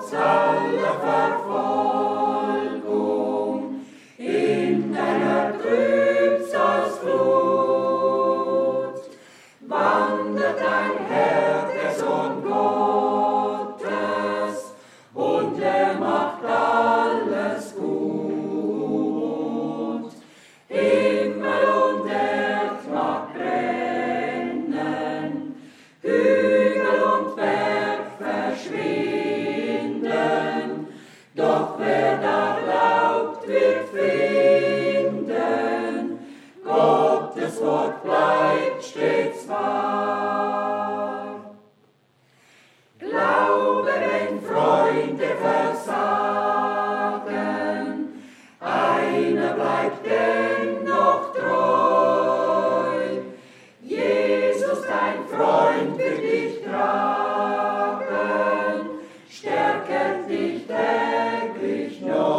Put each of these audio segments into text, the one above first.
trotz aller Verfolgung in deiner Trübsalsflut wandert ein Herr, der Sohn Gottes, und er macht alles gut. Himmel und Erd mag brennen, Hügel und Berg verschwinden, doch wer da glaubt, wird finden, Gottes Wort bleibt stets wahr. Glaube, wenn Freunde versagen, einer bleibt dennoch treu. Jesus, dein Freund, wird dich tragen, stärket dich täglich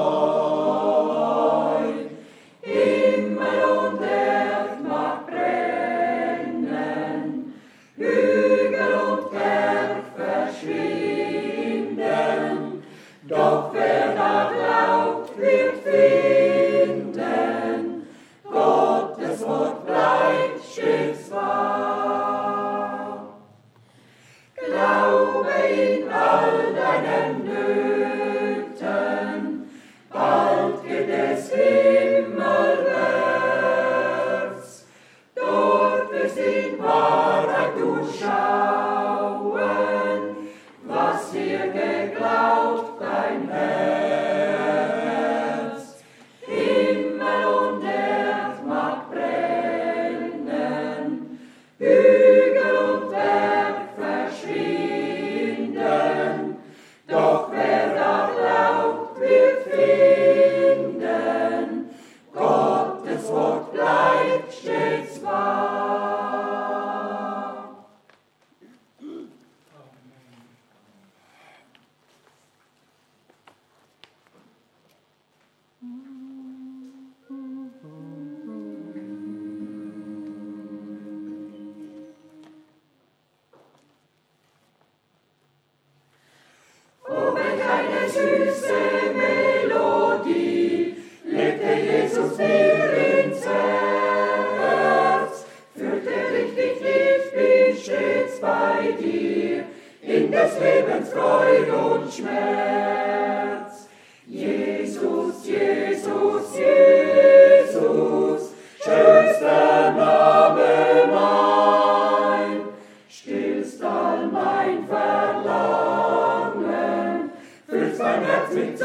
neu. Himmel und Erd mag brennen, Hügel und Berg verschwinden, doch wer da glaubt, wird finden, Gottes Wort bleibt stets wahr. Glaube in all deinen Nöten, bald geht es himmelwärts, dort wirst in Wahrheit du schauen, was dir geglaubt dein Herz. Himmel und Erd mag brennen, Hügel und Berg verschwinden, doch wer da glaubt, wird finden, Gottes Wort bleibt stets wahr. Oh, welch eine süße Melodie legte Jesus mir ins Herz. Führte richtig tief, bin stets bei dir, in des Lebens Freude und Schmerz. Jesus, Jesus, Jesus, schönster Name mein, stillst all mein Verlangen, füllst mein Herz mit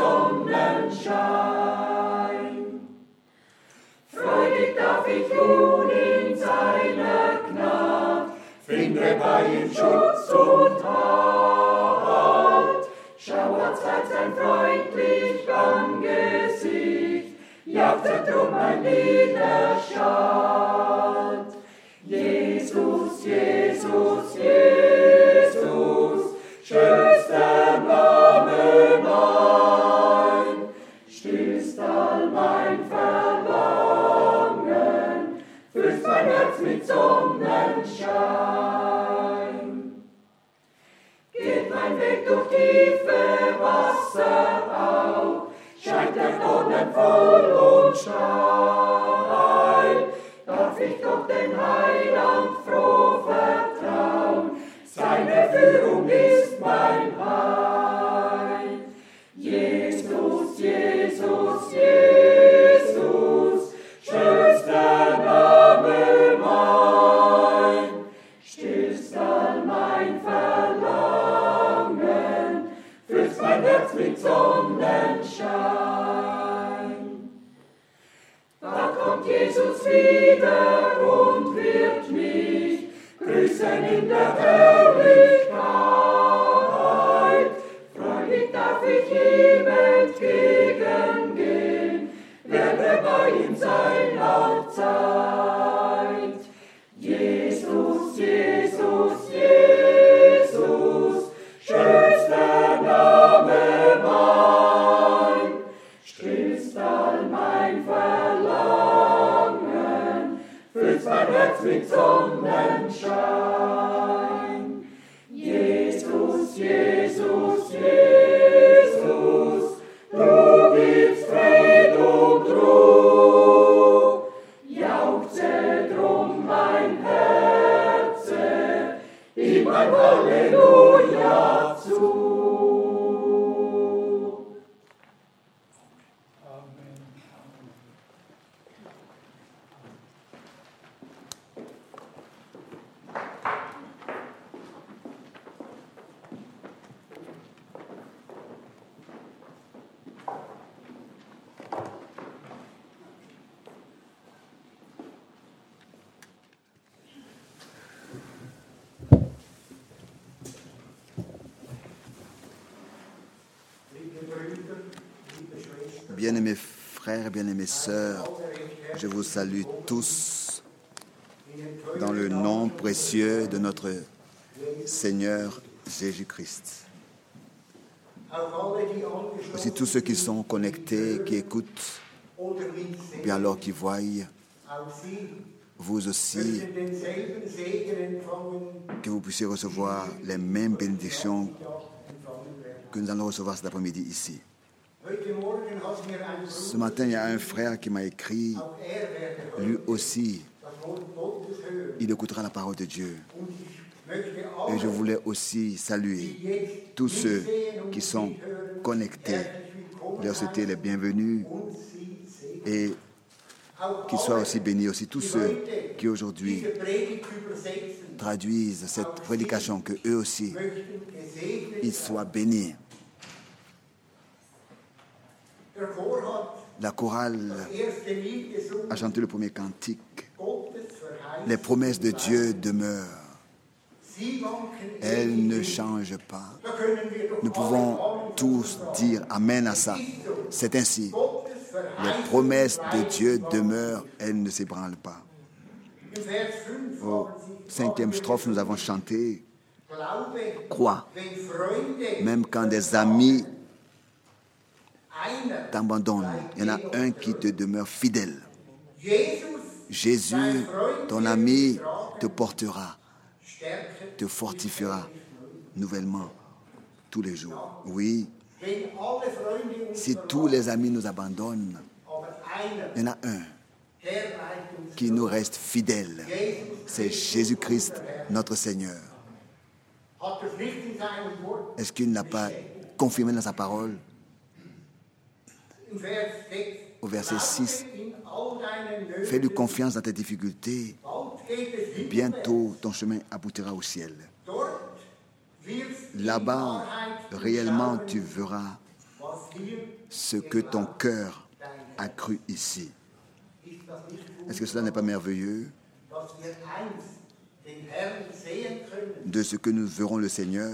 Sonnenschein. Freudig darf ich ruhen in seiner Gnad, finde bei ihm Schutz und Halt. Schauert sein freundlich Angesicht, jagtet drum mein Widerstand. Jesus, Jesus, Jesus, schönster Name mein, stillst all mein Verlangen, füllst mein Herz mit Sonnenschein. Geht mein Weg durch tiefe Wasser auch, scheint der Dornen voll und steil, darf ich doch den Heiland froh vertrauen, seine Führung ist mein Heil. Jesus, Jesus, Jesus, schönster Name mein, stillst all mein Verlangen, füllst mein Herz mit Sonnenschein. Da kommt Jesus wieder und wird mich grüßen in der Herrlichkeit. Freudig darf ich ihm entgegengehen, werde bei ihm sein allzeit. Jesus, Jesus, Jesus, schönster Name mein, stillst all mein Verlangen, füllst mein Herz mit Sonnenschein. Jesus, Jesus, Jesus, Bien-aimés frères et bien-aimées sœurs, je vous salue tous dans le nom précieux de notre Seigneur Jésus-Christ. Aussi tous ceux qui sont connectés, qui écoutent, bien alors qui voient, vous aussi, que vous puissiez recevoir les mêmes bénédictions que nous allons recevoir cet après-midi ici. Ce matin, il y a un frère qui m'a écrit, lui aussi, il écoutera la parole de Dieu. Et je voulais aussi saluer tous ceux qui sont connectés, leur souhaiter les bienvenus et qu'ils soient aussi bénis, aussi tous ceux qui aujourd'hui traduisent cette prédication, que eux aussi, ils soient bénis. La chorale a chanté le premier cantique. Les promesses de Dieu demeurent. Elles ne changent pas. Nous pouvons tous dire Amen à ça. C'est ainsi. Les promesses de Dieu demeurent. Elles ne s'ébranlent pas. Au 5e strophe, nous avons chanté Crois, même quand des amis t'abandonnent, il y en a un qui te demeure fidèle. Jésus, ton ami, te portera, te fortifiera nouvellement tous les jours. Oui, si tous les amis nous abandonnent, il y en a un qui nous reste fidèle. C'est Jésus-Christ, notre Seigneur. Est-ce qu'il n'a pas confirmé dans sa parole? Au verset 6, fais-lui confiance dans tes difficultés. Bientôt, ton chemin aboutira au ciel. Là-bas, réellement, tu verras ce que ton cœur a cru ici. Est-ce que cela n'est pas merveilleux? De ce que nous verrons le Seigneur.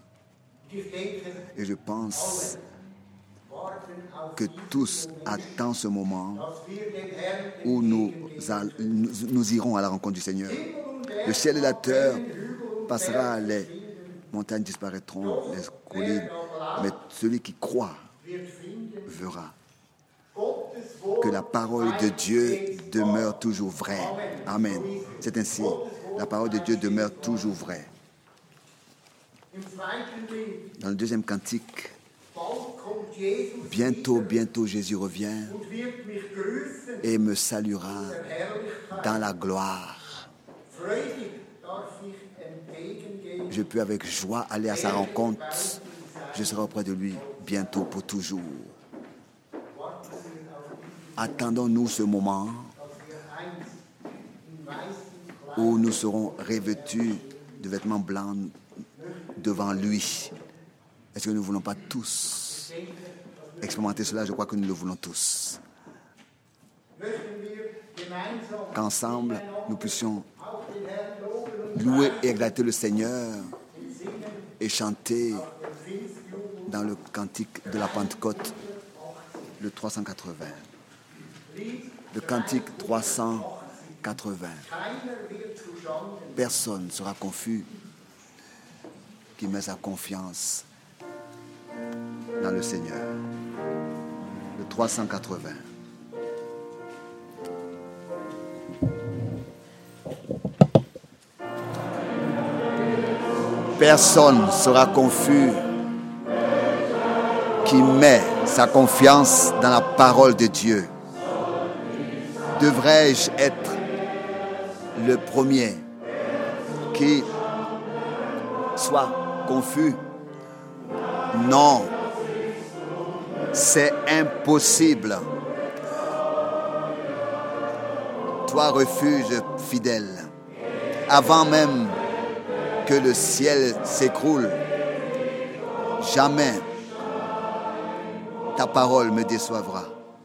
Et je pense que tous attendent ce moment où nous irons à la rencontre du Seigneur. Le ciel et la terre passera, les montagnes disparaîtront, les collines, mais celui qui croit verra que la parole de Dieu demeure toujours vraie. Amen. C'est ainsi. La parole de Dieu demeure toujours vraie. Dans le deuxième cantique, bientôt, bientôt Jésus revient et me saluera dans la gloire. Je peux avec joie aller à sa rencontre. Je serai auprès de lui bientôt pour toujours. Attendons-nous ce moment où nous serons revêtus de vêtements blancs devant lui. Est-ce que nous ne voulons pas tous expérimenter cela? Je crois que nous le voulons tous. Qu'ensemble, nous puissions louer et exalter le Seigneur et chanter dans le cantique de la Pentecôte, le 380. Le cantique 380. Personne ne sera confus qui met sa confiance dans le Seigneur. Le 380. Personne ne sera confus qui met sa confiance dans la parole de Dieu. Devrais-je être le premier qui soit confus? Non, c'est impossible. Toi, refuge fidèle, avant même que le ciel s'écroule, jamais ta parole me déçoivra.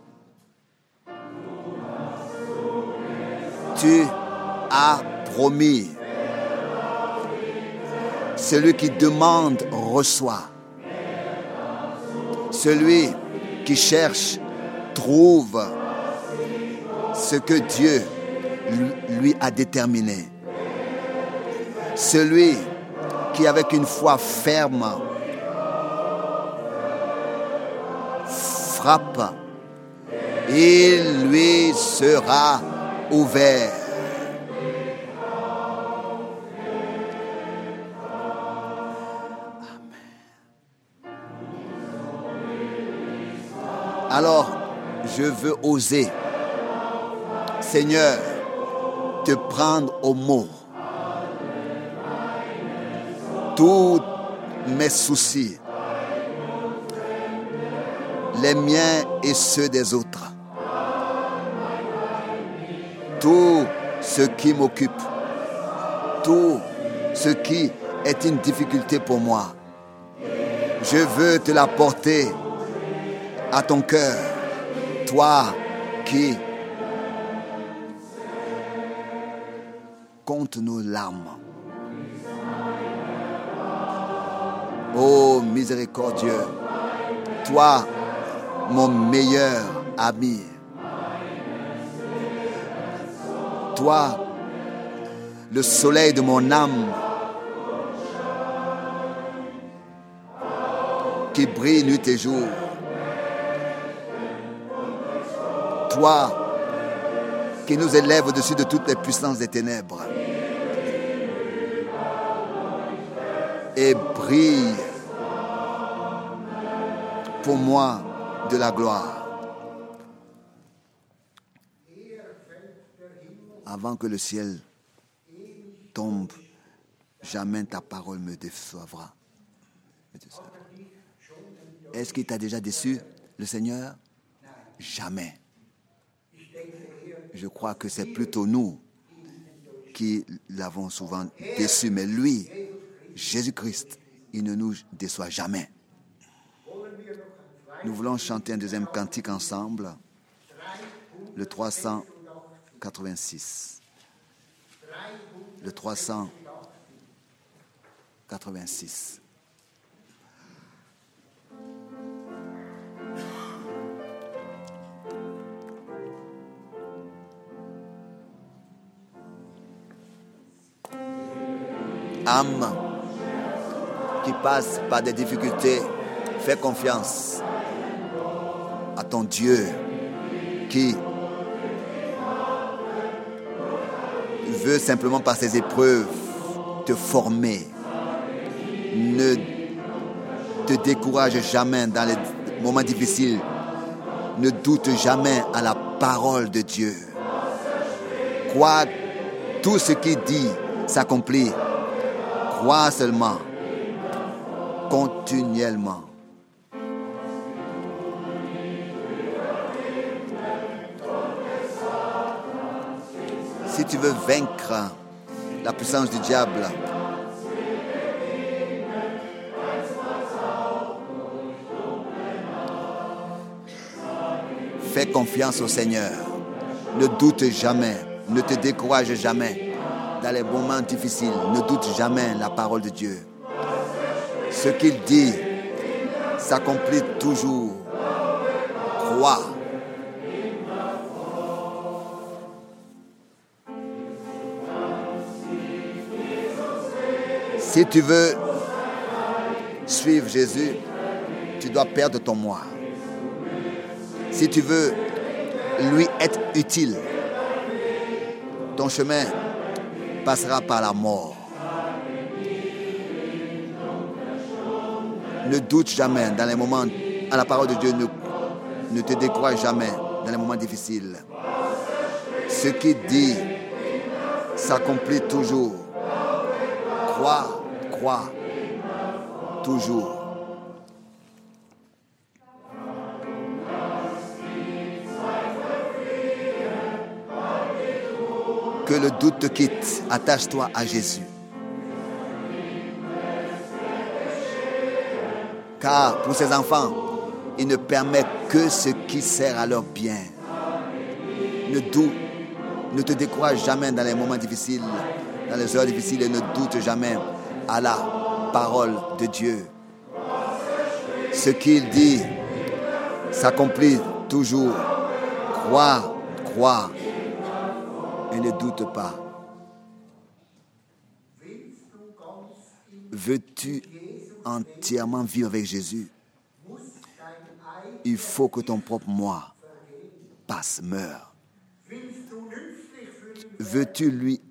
Tu as promis. Celui qui demande reçoit. Celui qui cherche trouve ce que Dieu lui a déterminé. Celui qui, avec une foi ferme, frappe, il lui sera ouvert. Alors, je veux oser, Seigneur, te prendre au mot. Tous mes soucis, les miens et ceux des autres, tout ce qui m'occupe, tout ce qui est une difficulté pour moi, je veux te l'apporter à ton cœur, toi qui comptes nos larmes. Ô miséricordieux, toi, mon meilleur ami, toi, le soleil de mon âme, qui brille nuit et jour, toi qui nous élèves au-dessus de toutes les puissances des ténèbres et brille pour moi de la gloire. Avant que le ciel tombe, jamais ta parole me décevra. Est-ce qu'il t'a déjà déçu, le Seigneur? Jamais. Je crois que c'est plutôt nous qui l'avons souvent déçu, mais lui, Jésus-Christ, il ne nous déçoit jamais. Nous voulons chanter un deuxième cantique ensemble, le 386. Le 386. Âme qui passe par des difficultés, fais confiance à ton Dieu qui veut simplement par ses épreuves te former. Ne te décourage jamais dans les moments difficiles. Ne doute jamais à la parole de Dieu. Crois tout ce qu'il dit s'accomplit. Crois seulement, continuellement. Si tu veux vaincre la puissance du diable, fais confiance au Seigneur. Ne doute jamais, ne te décourage jamais. Dans les moments difficiles, ne doute jamais la parole de Dieu. Ce qu'il dit s'accomplit toujours. Crois. Si tu veux suivre Jésus, tu dois perdre ton moi. Si tu veux lui être utile, ton chemin passera par la mort. Ne doute jamais dans les moments, à la parole de Dieu, ne te décourage jamais dans les moments difficiles. Ce qu'il dit s'accomplit toujours. Crois, toujours. Que le doute te quitte. Attache-toi à Jésus. Car pour ses enfants, il ne permet que ce qui sert à leur bien. Ne te décourage jamais dans les moments difficiles, dans les heures difficiles, et ne doute jamais à la parole de Dieu. Ce qu'il dit s'accomplit toujours. Crois, crois et ne doute pas. Veux-tu entièrement vivre avec Jésus? Il faut que ton propre moi passe, meure. Veux-tu lui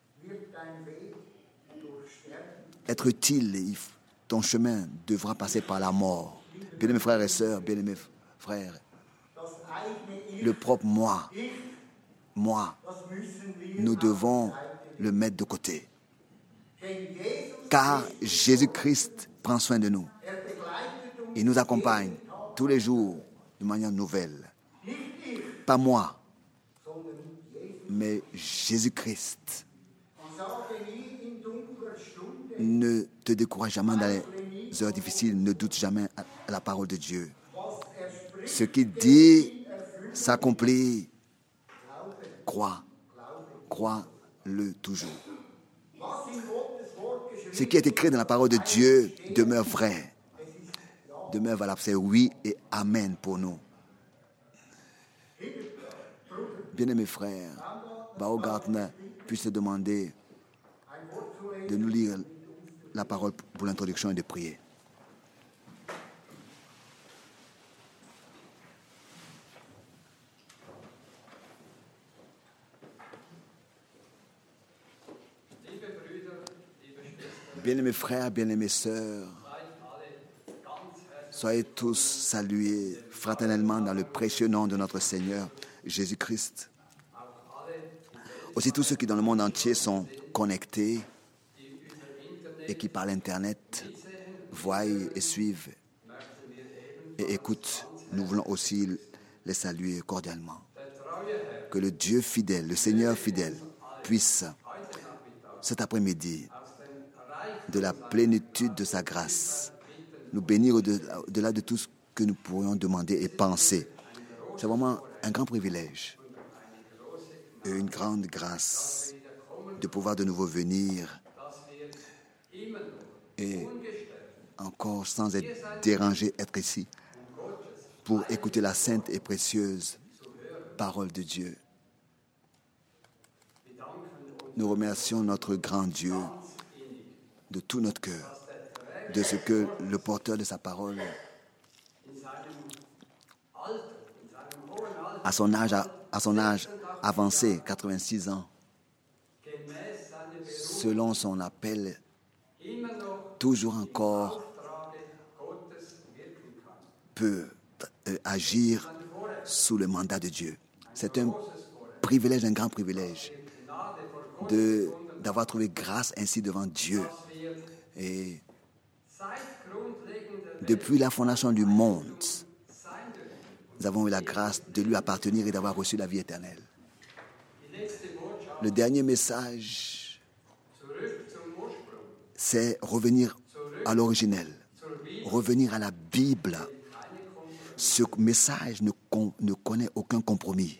être utile? Ton chemin devra passer par la mort. Bien-aimés frères et sœurs, bien-aimés frères, le propre moi, nous devons le mettre de côté. Car Jésus-Christ prend soin de nous. Il nous accompagne tous les jours de manière nouvelle. Pas moi, mais Jésus-Christ. Ne te décourage jamais dans les heures difficiles, ne doute jamais à la parole de Dieu. Ce qu'il dit s'accomplit. Crois-le toujours. Ce qui est écrit dans la parole de Dieu demeure vrai, demeure valable. C'est oui et amen pour nous. Bien-aimés frères, Baumgartner puisse te demander de nous lire la parole pour l'introduction et de prier. Bien-aimés frères, bien-aimées sœurs, soyez tous salués fraternellement dans le précieux nom de notre Seigneur Jésus-Christ. Aussi tous ceux qui dans le monde entier sont connectés et qui par l'Internet voient et suivent et écoutent, nous voulons aussi les saluer cordialement. Que le Dieu fidèle, le Seigneur fidèle, puisse cet après-midi, de la plénitude de sa grâce, nous bénir au-delà de tout ce que nous pourrions demander et penser. C'est vraiment un grand privilège et une grande grâce de pouvoir de nouveau venir et encore sans être dérangé, être ici pour écouter la sainte et précieuse parole de Dieu. Nous remercions notre grand Dieu de tout notre cœur, de ce que le porteur de sa parole, à son âge avancé, 86 ans, selon son appel, toujours encore peut agir sous le mandat de Dieu. C'est un privilège, un grand privilège d'avoir trouvé grâce ainsi devant Dieu. Et depuis la fondation du monde, nous avons eu la grâce de lui appartenir et d'avoir reçu la vie éternelle. Le dernier message, c'est revenir à l'originel, revenir à la Bible. Ce message ne connaît aucun compromis.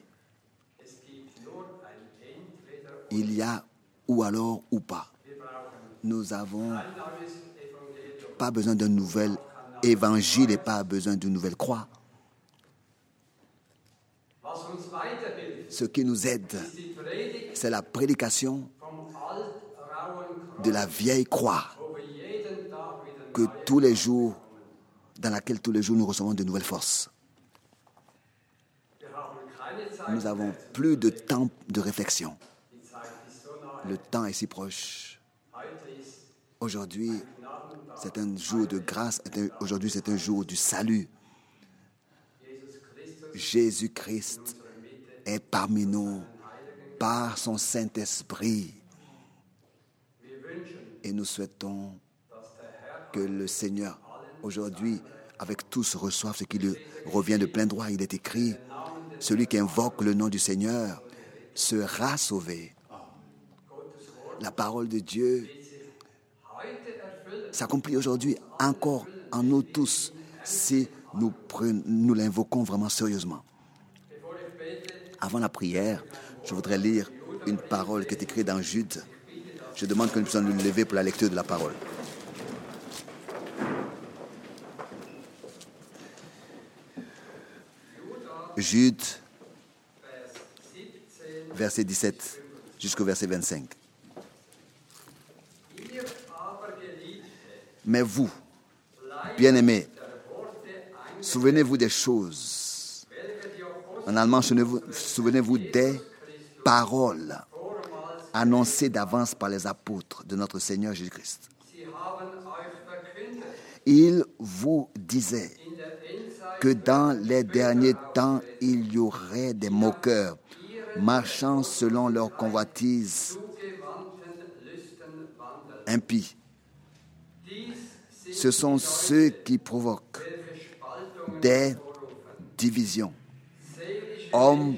Il y a ou alors ou pas. Nous n'avons pas besoin d'un nouvel évangile et pas besoin d'une nouvelle croix. Ce qui nous aide, c'est la prédication de la vieille croix que tous les jours, dans laquelle tous les jours nous recevons de nouvelles forces. Nous n'avons plus de temps de réflexion. Le temps est si proche. Aujourd'hui, c'est un jour de grâce. Aujourd'hui, c'est un jour du salut. Jésus-Christ est parmi nous par son Saint-Esprit. Et nous souhaitons que le Seigneur, aujourd'hui, avec tous, reçoive ce qui lui revient de plein droit. Il est écrit, celui qui invoque le nom du Seigneur sera sauvé. La parole de Dieu s'accomplit aujourd'hui encore en nous tous si nous l'invoquons vraiment sérieusement. Avant la prière, je voudrais lire une parole qui est écrite dans Jude. Je demande que nous puissions nous lever pour la lecture de la parole. Jude, verset 17 jusqu'au verset 25. Mais vous, bien-aimés, souvenez-vous des choses. En allemand, souvenez-vous des paroles annoncées d'avance par les apôtres de notre Seigneur Jésus-Christ. Ils vous disaient que dans les derniers temps, il y aurait des moqueurs, marchant selon leur convoitise impie. Ce sont ceux qui provoquent des divisions, hommes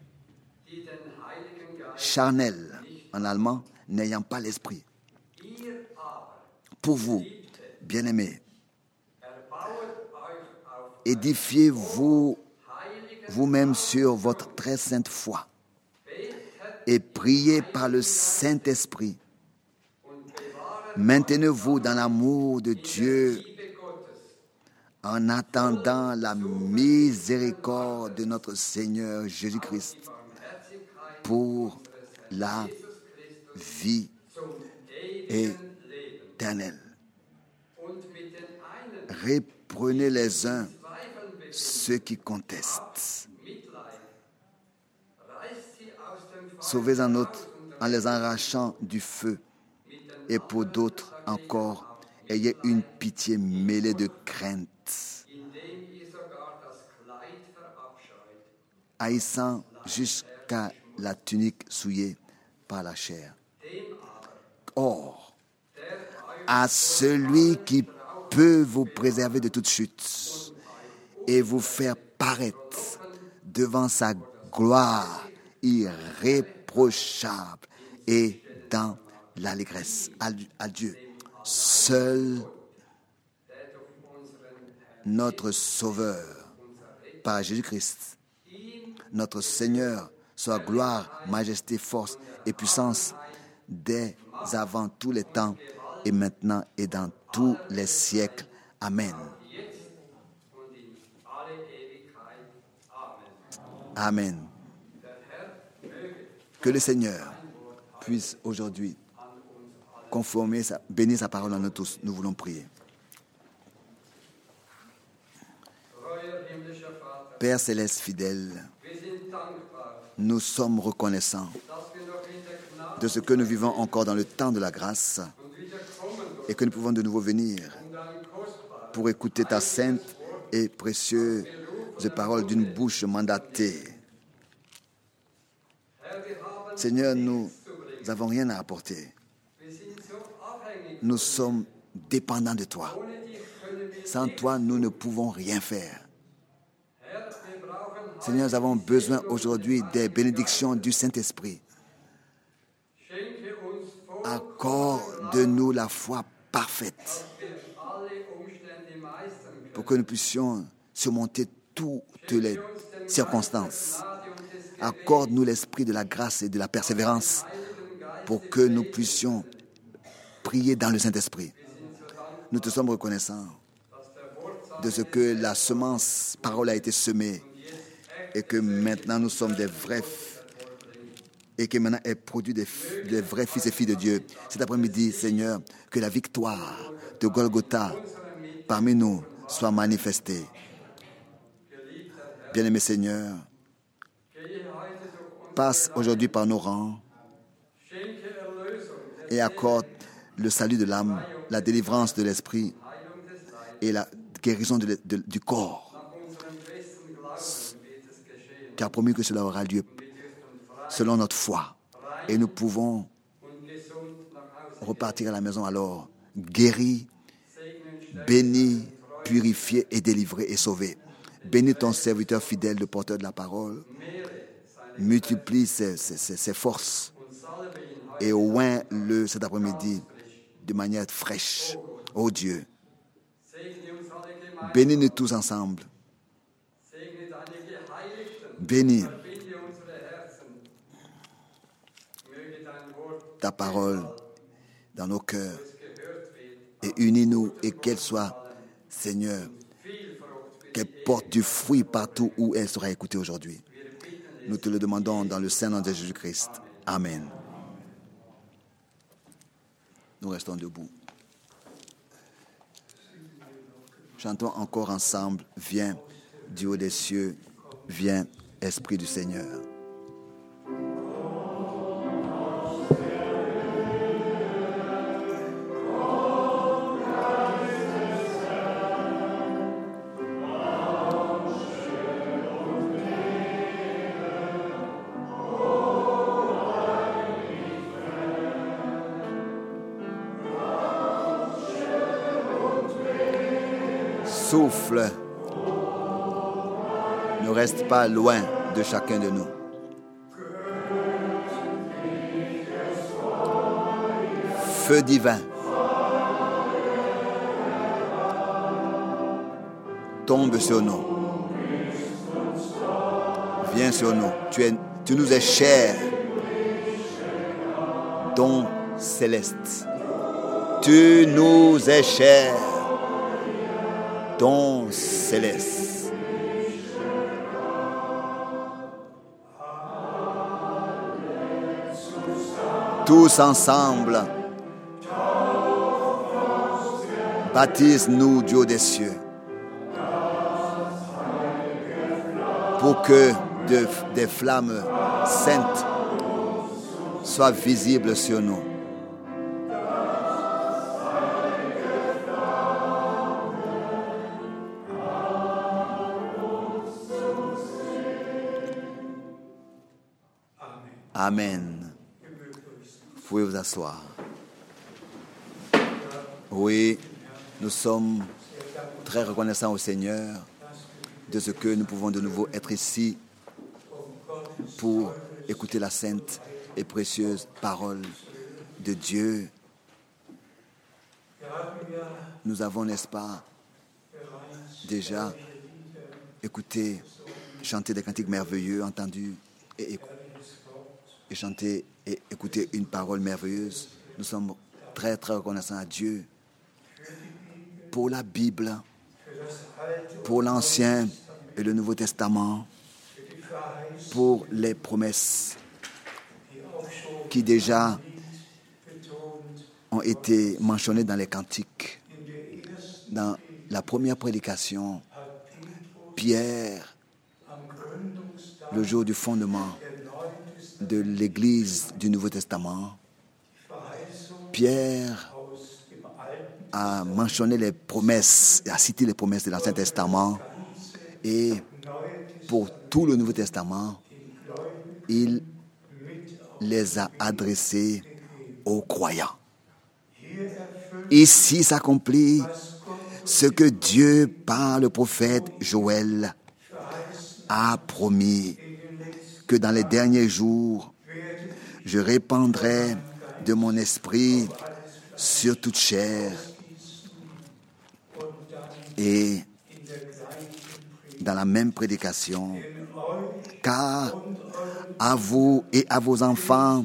charnels, en allemand, n'ayant pas l'esprit. Pour vous, bien-aimés, édifiez-vous vous-même sur votre très sainte foi et priez par le Saint-Esprit. Maintenez-vous dans l'amour de Dieu en attendant la miséricorde de notre Seigneur Jésus-Christ pour la vie éternelle. Reprenez les uns ceux qui contestent. Sauvez en autres en les arrachant du feu. Et pour d'autres encore, ayez une pitié mêlée de crainte, haïssant jusqu'à la tunique souillée par la chair. Or, à celui qui peut vous préserver de toute chute et vous faire paraître devant sa gloire irréprochable et dans l'allégresse. À Dieu, seul notre Sauveur, par Jésus-Christ, notre Seigneur, soit gloire, majesté, force et puissance dès avant tous les temps et maintenant et dans tous les siècles. Amen. Amen. Que le Seigneur puisse aujourd'hui bénir sa parole en nous tous. Nous voulons prier. Père céleste fidèle, nous sommes reconnaissants de ce que nous vivons encore dans le temps de la grâce et que nous pouvons de nouveau venir pour écouter ta sainte et précieuse parole d'une bouche mandatée. Seigneur, nous n'avons rien à apporter. Nous sommes dépendants de toi. Sans toi, nous ne pouvons rien faire. Seigneur, nous avons besoin aujourd'hui des bénédictions du Saint-Esprit. Accorde-nous la foi parfaite pour que nous puissions surmonter toutes les circonstances. Accorde-nous l'esprit de la grâce et de la persévérance pour que nous puissions prier dans le Saint-Esprit. Nous te sommes reconnaissants de ce que la semence parole a été semée et que maintenant nous sommes des vrais et que maintenant est produit des vrais fils et filles de Dieu. Cet après-midi, Seigneur, que la victoire de Golgotha parmi nous soit manifestée. Bien-aimé Seigneur, passe aujourd'hui par nos rangs et accorde le salut de l'âme, la délivrance de l'esprit et la guérison du corps. Tu as promis que cela aura lieu selon notre foi. Et nous pouvons repartir à la maison alors guéris, bénis, purifiés et délivrés et sauvés. Bénis ton serviteur fidèle, le porteur de la parole. Multiplie ses forces et oint-le cet après-midi de manière fraîche. Oh Dieu, bénis-nous tous ensemble. Bénis ta parole dans nos cœurs et unis-nous et qu'elle soit, Seigneur, qu'elle porte du fruit partout où elle sera écoutée aujourd'hui. Nous te le demandons dans le Saint nom de Jésus-Christ. Amen. Nous restons debout. Chantons encore ensemble. Viens, du haut des cieux, viens, Esprit du Seigneur. Souffle, ne reste pas loin de chacun de nous. Feu divin, tombe sur nous. Viens sur nous. Tu nous es cher. Don céleste. Tu nous es cher. Don céleste. Tous ensemble, baptise-nous du haut des cieux pour que des flammes saintes soient visibles sur nous. Amen. Vous pouvez vous asseoir. Oui, nous sommes très reconnaissants au Seigneur de ce que nous pouvons de nouveau être ici pour écouter la sainte et précieuse parole de Dieu. Nous avons, n'est-ce pas, déjà écouté, chanté des cantiques merveilleux, entendu et chanter et écouter une parole merveilleuse. Nous sommes très, très reconnaissants à Dieu pour la Bible, pour l'Ancien et le Nouveau Testament, pour les promesses qui déjà ont été mentionnées dans les cantiques. Dans la première prédication, Pierre, le jour du fondement de l'Église du Nouveau Testament, Pierre a mentionné les promesses, a cité les promesses de l'Ancien Testament, et pour tout le Nouveau Testament, il les a adressées aux croyants. Ici s'accomplit ce que Dieu, par le prophète Joël, a promis, que dans les derniers jours, je répandrai de mon esprit sur toute chair. Et dans la même prédication, car à vous et à vos enfants,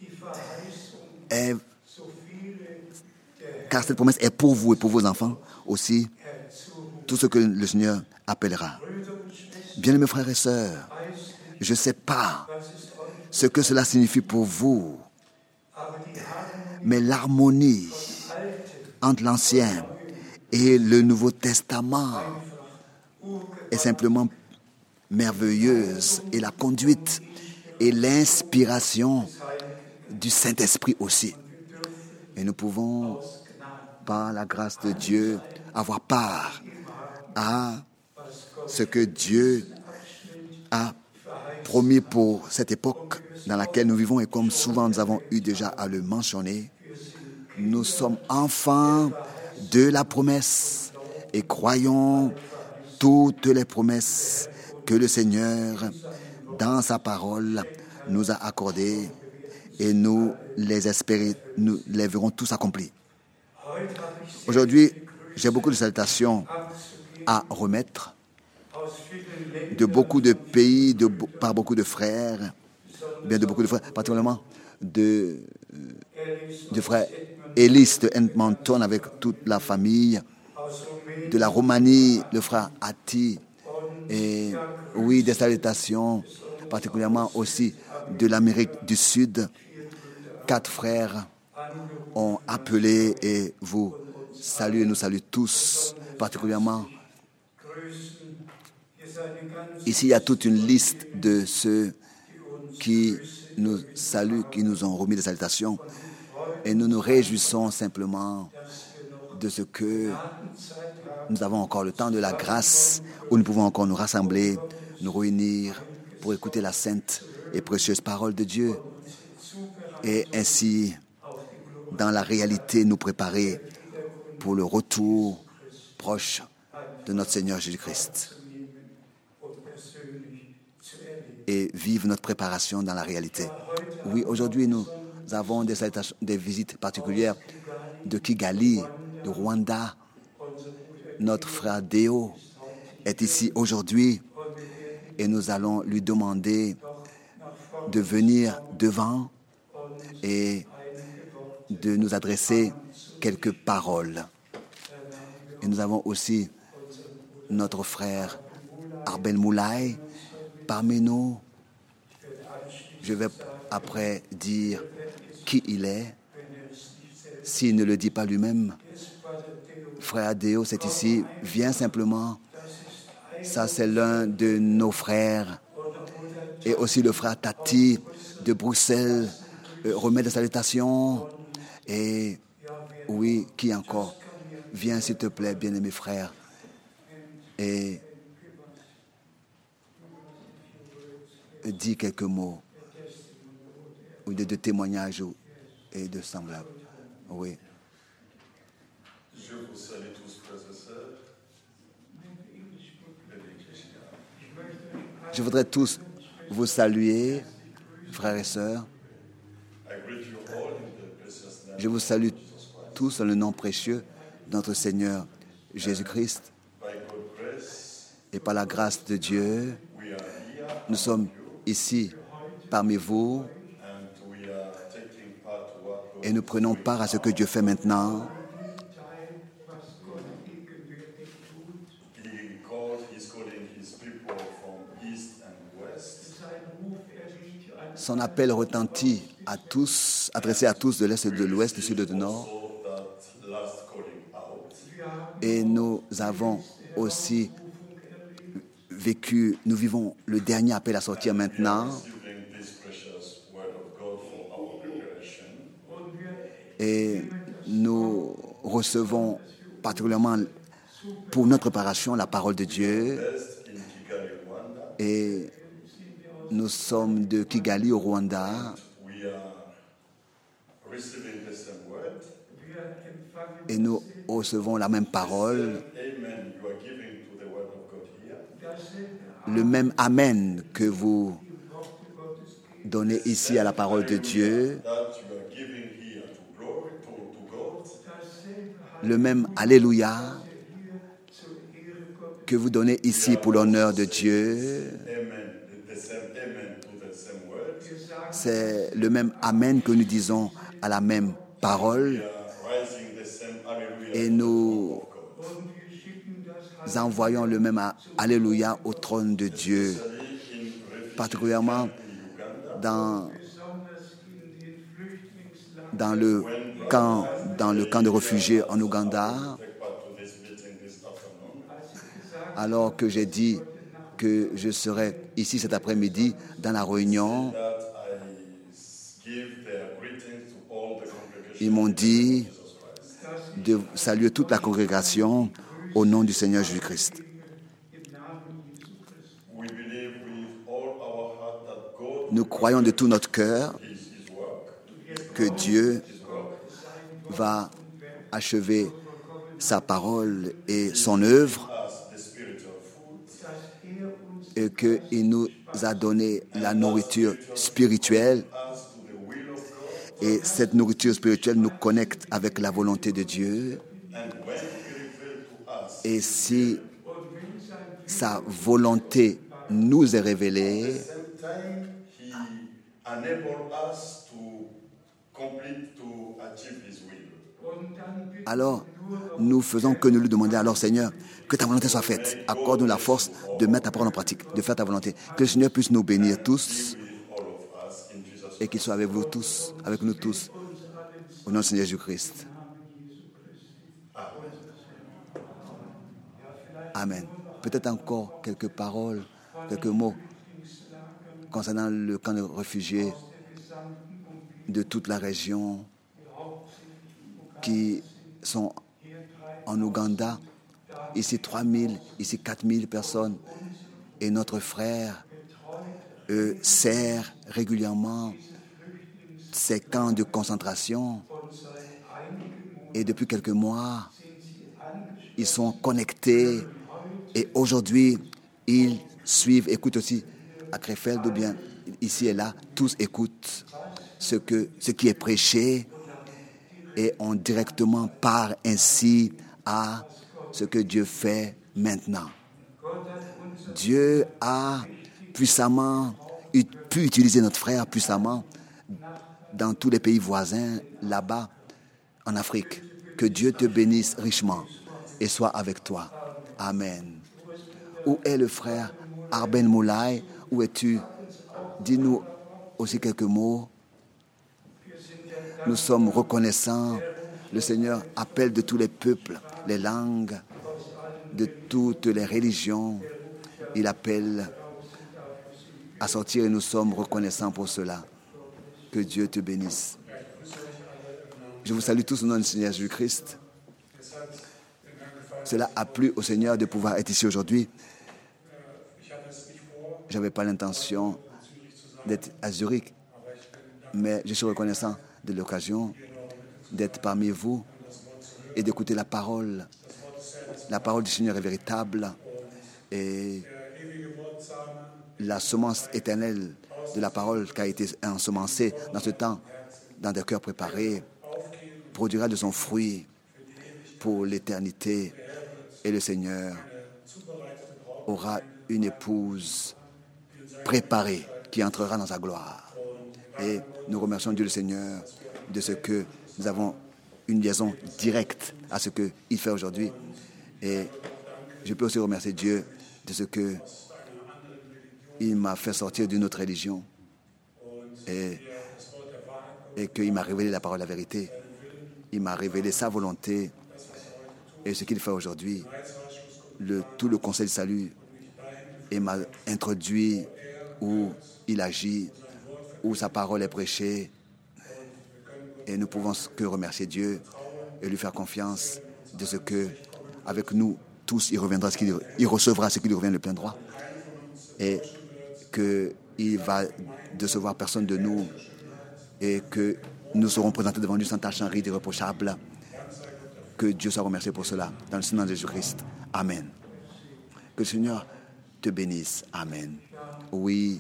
car cette promesse est pour vous et pour vos enfants aussi, tout ce que le Seigneur appellera. Bien-aimés frères et sœurs, je ne sais pas ce que cela signifie pour vous, mais l'harmonie entre l'Ancien et le Nouveau Testament est simplement merveilleuse, et la conduite et l'inspiration du Saint-Esprit aussi. Et nous pouvons, par la grâce de Dieu, avoir part à ce que Dieu a promis pour cette époque dans laquelle nous vivons, et comme souvent nous avons eu déjà à le mentionner, nous sommes enfants de la promesse et croyons toutes les promesses que le Seigneur, dans sa parole, nous a accordées, et nous les espérons, nous les verrons tous accomplis. Aujourd'hui, j'ai beaucoup de salutations à remettre de beaucoup de pays, par beaucoup de frères, bien de beaucoup de frères, particulièrement du frère Ellis de Edmonton avec toute la famille, de la Roumanie, le frère Atti, et oui, des salutations, particulièrement aussi de l'Amérique du Sud. 4 frères ont appelé et vous saluent et nous saluent tous, particulièrement. Ici, il y a toute une liste de ceux qui nous saluent, qui nous ont remis des salutations. Et nous nous réjouissons simplement de ce que nous avons encore le temps de la grâce où nous pouvons encore nous rassembler, nous réunir pour écouter la sainte et précieuse parole de Dieu et ainsi, dans la réalité, nous préparer pour le retour proche de notre Seigneur Jésus-Christ et vivre notre préparation dans la réalité. Oui, aujourd'hui, nous avons des visites particulières de Kigali, de Rwanda. Notre frère Déo est ici aujourd'hui et nous allons lui demander de venir devant et de nous adresser quelques paroles. Et nous avons aussi notre frère Arbel Moulay parmi nous. Je vais après dire qui il est, s'il ne le dit pas lui-même. Frère Déo, c'est ici, viens simplement. Ça, c'est l'un de nos frères. Et aussi le frère Tati de Bruxelles remet des salutations. Et oui, qui encore? Viens, s'il te plaît, bien-aimé frère. Et dis quelques mots ou de témoignages et de semblables. Oui. Je vous salue tous, frères et sœurs. Je voudrais tous vous saluer, frères et sœurs. Je vous salue tous dans le nom précieux de notre Seigneur Jésus-Christ. Et par la grâce de Dieu, nous sommes ici parmi vous et nous prenons part à ce que Dieu fait maintenant. Son appel retentit à tous, adressé à tous de l'Est et de l'Ouest, du Sud et du Nord. Et nous avons aussi vécu, nous vivons le dernier appel à sortir maintenant. Et nous recevons particulièrement pour notre préparation la parole de Dieu. Et nous sommes de Kigali au Rwanda. Et nous recevons la même parole. Le même Amen que vous donnez ici à la parole de Dieu. Le même Alléluia que vous donnez ici pour l'honneur de Dieu. C'est le même Amen que nous disons à la même parole. Et nous envoyons le même Alléluia au trône de Dieu. Particulièrement dans le camp de réfugiés en Ouganda. Alors que j'ai dit que je serai ici cet après-midi dans la réunion, ils m'ont dit de saluer toute la congrégation au nom du Seigneur Jésus-Christ. Nous croyons de tout notre cœur que Dieu va achever sa parole et son œuvre et qu'il nous a donné la nourriture spirituelle. Et cette nourriture spirituelle nous connecte avec la volonté de Dieu. Et si sa volonté nous est révélée, alors nous faisons que nous lui demander, alors Seigneur, que ta volonté soit faite. Accorde-nous la force de mettre ta parole en pratique, de faire ta volonté. Que le Seigneur puisse nous bénir tous et qu'il soit avec vous tous, avec nous tous, au nom du Seigneur Jésus-Christ. Amen. Peut-être encore quelques paroles, quelques mots concernant le camp de réfugiés de toute la région qui sont en Ouganda. Ici 3000, ici 4000 personnes. Et notre frère sert régulièrement ces camps de concentration. Et depuis quelques mois, ils sont connectés. Et aujourd'hui, ils suivent, écoutent aussi à Krefeld ou bien ici et là, tous écoutent ce qui est prêché et on directement part ainsi à ce que Dieu fait maintenant. Dieu a puissamment pu utiliser notre frère puissamment dans tous les pays voisins, là-bas, en Afrique. Que Dieu te bénisse richement et soit avec toi. Amen. Où est le frère Arben Moulay? Où es-tu? Dis-nous aussi quelques mots. Nous sommes reconnaissants. Le Seigneur appelle de tous les peuples, les langues, de toutes les religions. Il appelle à sortir et nous sommes reconnaissants pour cela. Que Dieu te bénisse. Je vous salue tous au nom du Seigneur Jésus-Christ. Cela a plu au Seigneur de pouvoir être ici aujourd'hui. Je n'avais pas l'intention d'être à Zurich, mais je suis reconnaissant de l'occasion d'être parmi vous et d'écouter la parole. La parole du Seigneur est véritable et la semence éternelle de la parole qui a été ensemencée dans ce temps, dans des cœurs préparés, produira de son fruit pour l'éternité. Et le Seigneur aura une épouse préparée qui entrera dans sa gloire. Et nous remercions Dieu le Seigneur de ce que nous avons une liaison directe à ce qu'il fait aujourd'hui. Et je peux aussi remercier Dieu de ce qu'il m'a fait sortir d'une autre religion et qu'il m'a révélé la parole de la vérité. Il m'a révélé sa volonté et ce qu'il fait aujourd'hui. Tout le conseil de salut et m'a introduit où il agit, où sa parole est prêchée. Et nous pouvons que remercier Dieu et lui faire confiance de ce que, avec nous tous, il reviendra, il recevra ce qui lui revient de plein droit. Et qu'il va décevoir personne de nous et que nous serons présentés devant lui sans tache, sans ride, irréprochable. Que Dieu soit remercié pour cela, dans le nom de Jésus-Christ. Amen. Que le Seigneur te bénisse. Amen. Oui,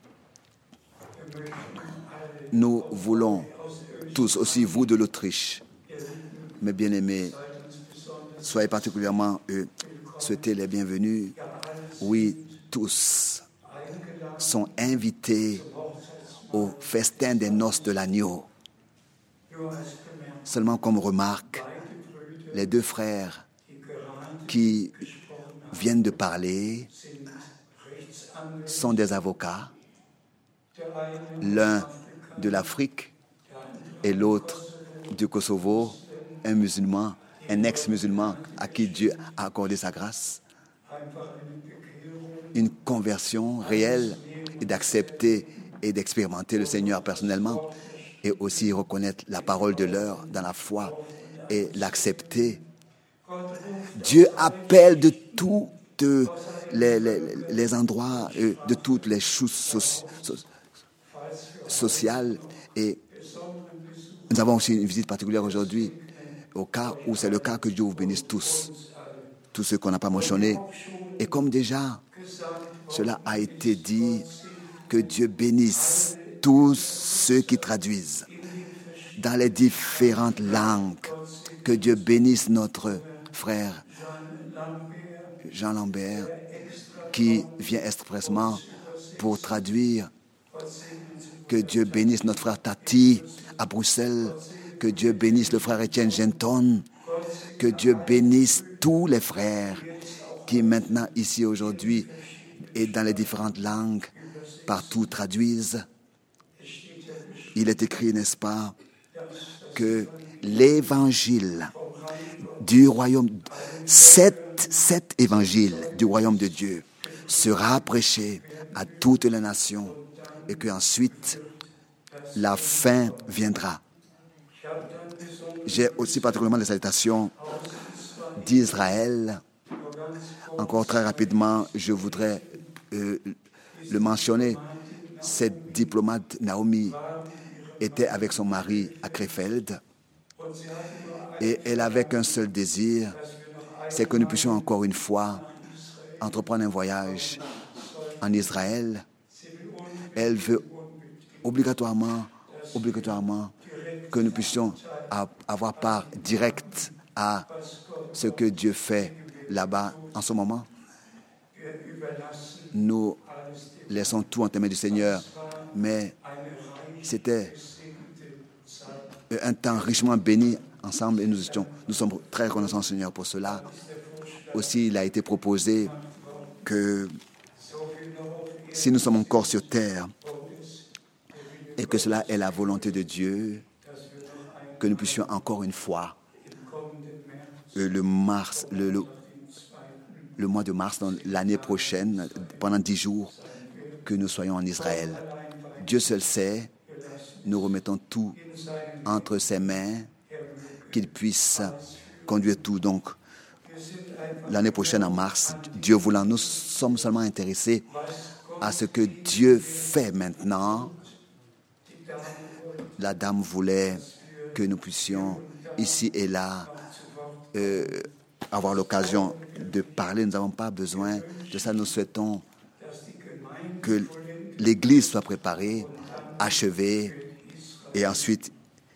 nous voulons tous, aussi vous de l'Autriche, mes bien-aimés, soyez particulièrement souhaitez les bienvenus. Oui, tous sont invités au festin des noces de l'agneau. Seulement comme remarque, les deux frères qui viennent de parler sont des avocats, l'un de l'Afrique et l'autre du Kosovo, un musulman, un ex-musulman à qui Dieu a accordé sa grâce. Une conversion réelle et d'accepter et d'expérimenter le Seigneur personnellement et aussi reconnaître la parole de l'heure dans la foi et l'accepter. Dieu appelle de tous les endroits, de toutes les choses sociales. Et nous avons aussi une visite particulière aujourd'hui, au cas où c'est le cas, que Dieu vous bénisse tous ceux qu'on n'a pas mentionnés. Et comme déjà, cela a été dit, que Dieu bénisse tous ceux qui traduisent dans les différentes langues. Que Dieu bénisse notre frère Jean Lambert qui vient expressément pour traduire. Que Dieu bénisse notre frère Tati à Bruxelles Que Dieu bénisse le frère Étienne Genton. Que Dieu bénisse tous les frères qui maintenant, ici, aujourd'hui, et dans les différentes langues, partout traduisent. Il est écrit, n'est-ce pas, que l'évangile du royaume, sept évangiles du royaume de Dieu sera prêché à toutes les nations et qu'ensuite la fin viendra. J'ai aussi particulièrement les salutations d'Israël. Encore très rapidement, je voudrais le mentionner. Cette diplomate Naomi était avec son mari à Krefeld et elle avait qu'un seul désir, c'est que nous puissions encore une fois entreprendre un voyage en Israël. Elle veut obligatoirement que nous puissions avoir part directe à ce que Dieu fait là-bas en ce moment. Nous laissons tout entre les mains du Seigneur, mais c'était un temps richement béni ensemble et nous sommes très reconnaissants au Seigneur pour cela. Aussi, il a été proposé que si nous sommes encore sur terre et que cela est la volonté de Dieu, que nous puissions encore une fois le mois de mars, l'année prochaine, pendant 10 jours, que nous soyons en Israël. Dieu seul sait, nous remettons tout entre ses mains, qu'il puisse conduire tout. Donc, l'année prochaine, en mars, Dieu voulant, nous sommes seulement intéressés à ce que Dieu fait maintenant. La dame voulait que nous puissions, ici et là, avoir l'occasion de parler. Nous n'avons pas besoin de ça. Nous souhaitons que l'Église soit préparée, achevée, et ensuite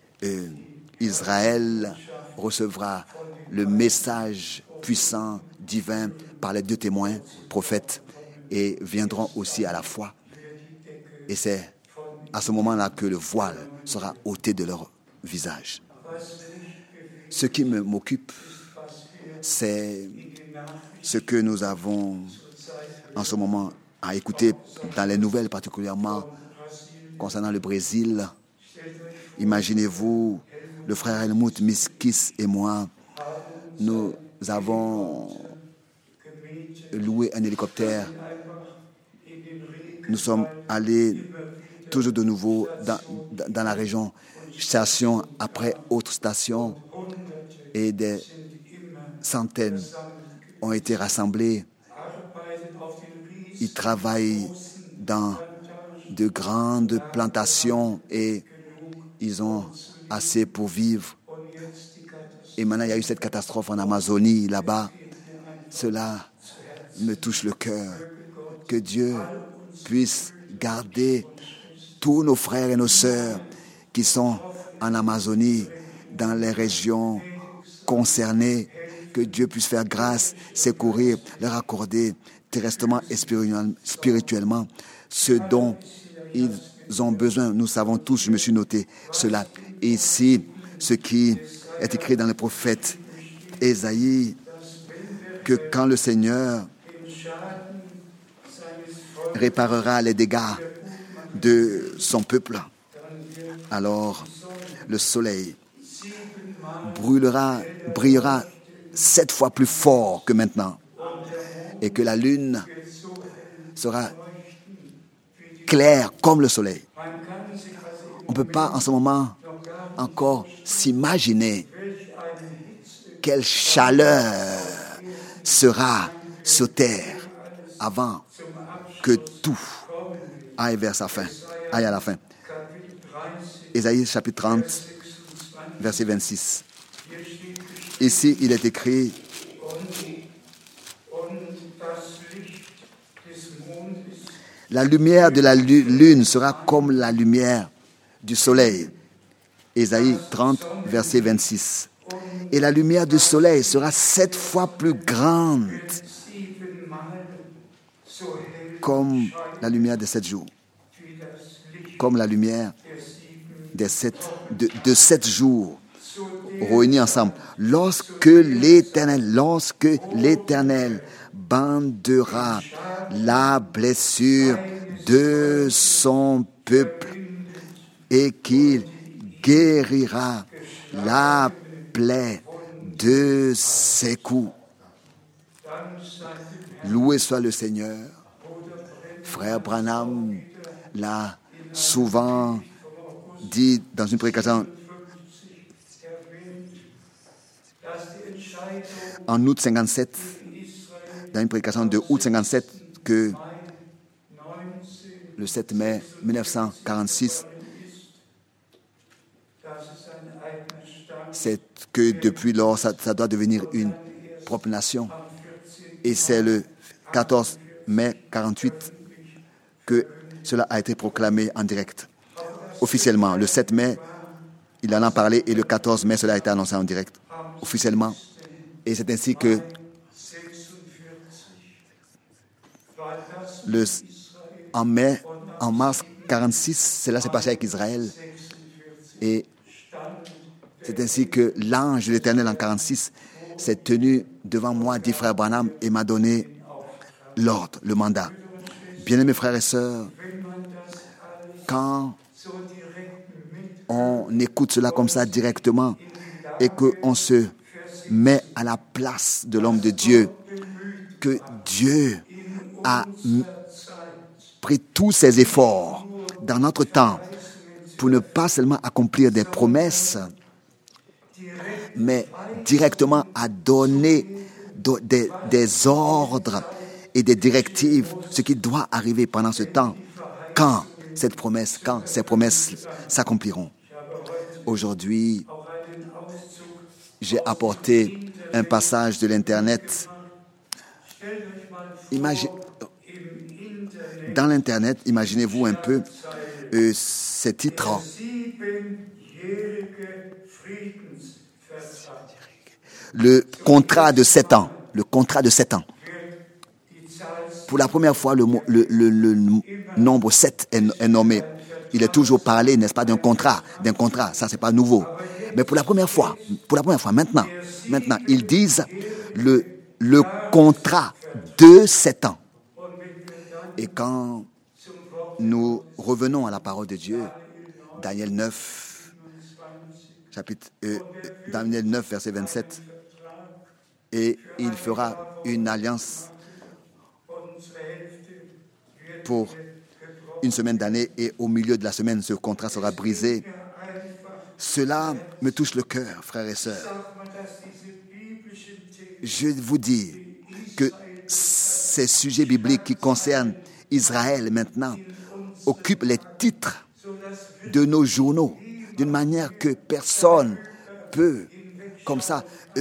Israël recevra le message puissant, divin, par les 2 témoins, prophètes, et viendront aussi à la foi. Et c'est à ce moment-là que le voile sera ôté de leur visage. Ce qui m'occupe, c'est ce que nous avons en ce moment à écouter dans les nouvelles, particulièrement concernant le Brésil. Imaginez-vous, le frère Helmut Miskis et moi, nous avons loué un hélicoptère. Nous sommes allés toujours de nouveau dans la région, station après autre station, et des centaines ont été rassemblés. Ils travaillent dans de grandes plantations et ils ont assez pour vivre. Et maintenant, il y a eu cette catastrophe en Amazonie, là-bas. Cela me touche le cœur. Que Dieu puisse garder tous nos frères et nos sœurs qui sont en Amazonie, dans les régions concernées. Que Dieu puisse faire grâce, secourir, leur accorder terrestrement et spirituellement ce dont ils ont besoin. Nous savons tous, je me suis noté cela. Ici, ce qui est écrit dans le prophète Ésaïe, que quand le Seigneur réparera les dégâts de son peuple, alors le soleil brillera 7 fois plus fort que maintenant, et que la lune sera claire comme le soleil. On ne peut pas en ce moment encore s'imaginer quelle chaleur sera sur terre avant que tout aille vers sa fin, aille à la fin. Ésaïe chapitre 30, verset 26. Ici, il est écrit: la lumière de la lune sera comme la lumière du soleil. Ésaïe 30, verset 26. Et la lumière du soleil sera 7 fois plus grande comme la lumière de 7 jours, comme la lumière de 7 jours réunis ensemble. Lorsque l'Éternel bandera la blessure de son peuple et qu'il guérira la plaie de ses coups. Loué soit le Seigneur. Frère Branham l'a souvent dit dans une prédication en août 57, dans une prédication de août 57, que le 7 mai 1946, c'est que depuis lors, ça doit devenir une propre nation. Et c'est le 14 mai 48 que cela a été proclamé en direct, officiellement. Le 7 mai, il en a parlé, et le 14 mai, cela a été annoncé en direct, officiellement. Et c'est ainsi que en mars 46, cela s'est passé avec Israël. Et c'est ainsi que l'ange de l'Éternel en 46 s'est tenu devant moi, dit frère Branham, et m'a donné l'ordre, le mandat. Bien-aimés frères et sœurs, quand on écoute cela comme ça directement et qu'on se met à la place de l'homme de Dieu, que Dieu a pris tous ses efforts dans notre temps pour ne pas seulement accomplir des promesses, mais directement à donner des ordres et des directives, ce qui doit arriver pendant ce temps, quand ces promesses s'accompliront. Aujourd'hui, j'ai apporté un passage de l'Internet. Dans l'Internet, imaginez-vous un peu ces titres. Le contrat de 7 ans. Le contrat de 7 ans. Pour la première fois, le nombre 7 est nommé. Il est toujours parlé, n'est-ce pas, d'un contrat. Ça, c'est pas nouveau. Mais pour la première fois, maintenant, ils disent le contrat de 7 ans. Et quand nous revenons à la parole de Dieu, Daniel 9, verset 27, et il fera une alliance pour une semaine d'année, et au milieu de la semaine, ce contrat sera brisé. Cela me touche le cœur, frères et sœurs. Je vous dis que ces sujets bibliques qui concernent Israël maintenant occupent les titres de nos journaux d'une manière que personne peut, comme ça,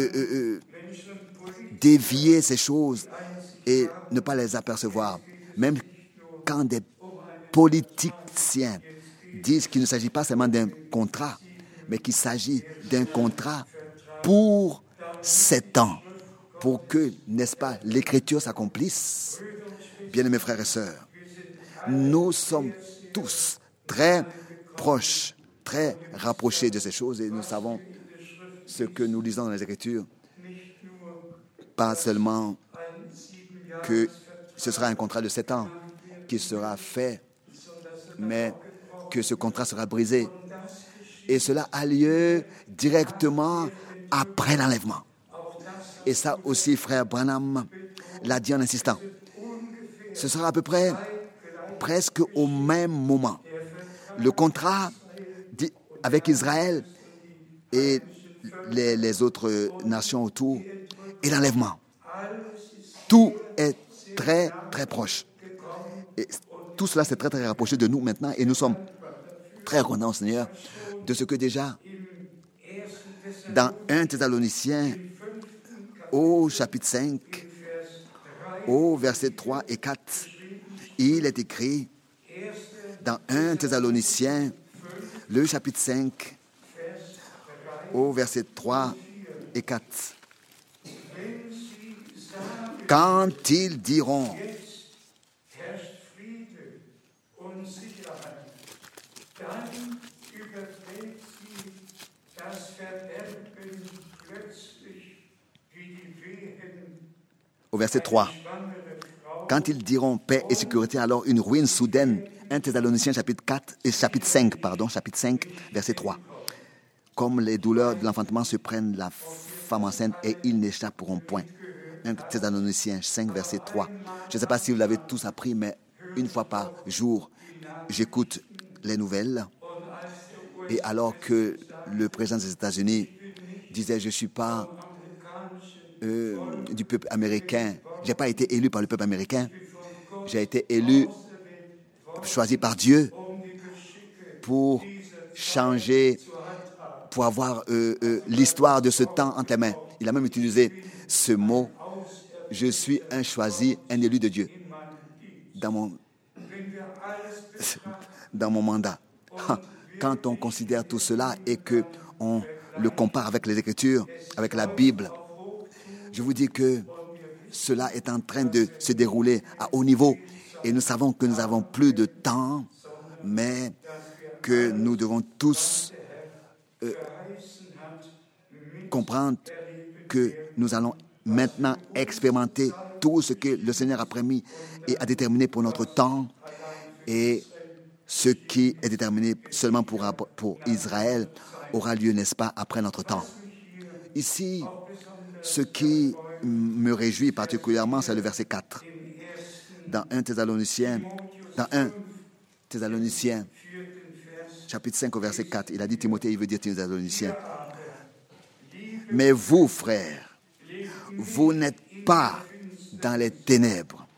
dévier ces choses et ne pas les apercevoir. Même quand des politiciens disent qu'il ne s'agit pas seulement d'un contrat, mais qu'il s'agit d'un contrat pour 7 ans, pour que, n'est-ce pas, l'Écriture s'accomplisse. Bien-aimés frères et sœurs, nous sommes tous très proches, très rapprochés de ces choses, et nous savons ce que nous lisons dans les Écritures. Pas seulement que ce sera un contrat de 7 ans qui sera fait, mais que ce contrat sera brisé. Et cela a lieu directement après l'enlèvement. Et ça aussi, frère Branham l'a dit en insistant. Ce sera à peu près, presque au même moment. Le contrat avec Israël et les autres nations autour et l'enlèvement. Tout est très, très proche. Et tout cela, c'est très, très rapproché de nous maintenant. Et nous sommes très reconnaissants au Seigneur de ce que déjà, dans 1 Thessaloniciens, au chapitre 5, au verset 3 et 4, il est écrit, dans 1 Thessaloniciens, le chapitre 5, au verset 3 et 4. Quand ils diront, Au verset 3. Quand ils diront paix et sécurité, alors une ruine soudaine. 1 Thessaloniciens chapitre 5, verset 3. Comme les douleurs de l'enfantement se prennent la femme enceinte et ils n'échapperont point. 1 Thessaloniciens 5, verset 3. Je ne sais pas si vous l'avez tous appris, mais une fois par jour, j'écoute les nouvelles. Et alors que le président des États-Unis disait « Je ne suis pas du peuple américain, je n'ai pas été élu par le peuple américain, j'ai été élu, choisi par Dieu pour changer, pour avoir l'histoire de ce temps entre les mains. » Il a même utilisé ce mot « Je suis un choisi, un élu de Dieu dans mon mandat. » Quand on considère tout cela et qu'on le compare avec les Écritures, avec la Bible, je vous dis que cela est en train de se dérouler à haut niveau. Et nous savons que nous n'avons plus de temps, mais que nous devons tous comprendre que nous allons maintenant expérimenter tout ce que le Seigneur a promis et a déterminé pour notre temps. Et ce qui est déterminé seulement pour Israël aura lieu, n'est-ce pas, après notre temps. Ici, ce qui me réjouit particulièrement, c'est le verset 4. Dans 1 Thessaloniciens, chapitre 5 au verset 4, il a dit Timothée, il veut dire Thessaloniciens. Mais vous, frères, vous n'êtes pas dans les ténèbres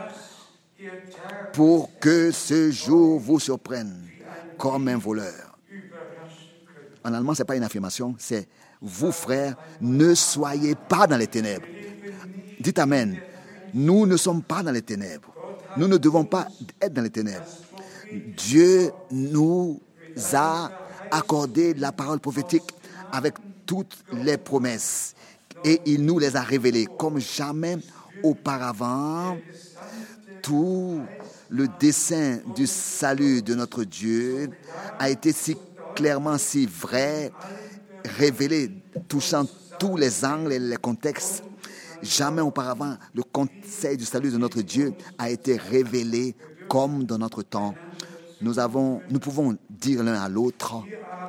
pour que ce jour vous surprenne comme un voleur. En allemand, ce n'est pas une affirmation, c'est vous, frères, ne soyez pas dans les ténèbres. Dites Amen. Nous ne sommes pas dans les ténèbres. Nous ne devons pas être dans les ténèbres. Dieu nous a accordé la parole prophétique avec toutes les promesses et il nous les a révélées comme jamais auparavant. Tout le dessein du salut de notre Dieu a été si clairement, si vrai, révélé, touchant tous les angles et les contextes. Jamais auparavant, le conseil du salut de notre Dieu a été révélé comme dans notre temps. Nous pouvons dire l'un à l'autre,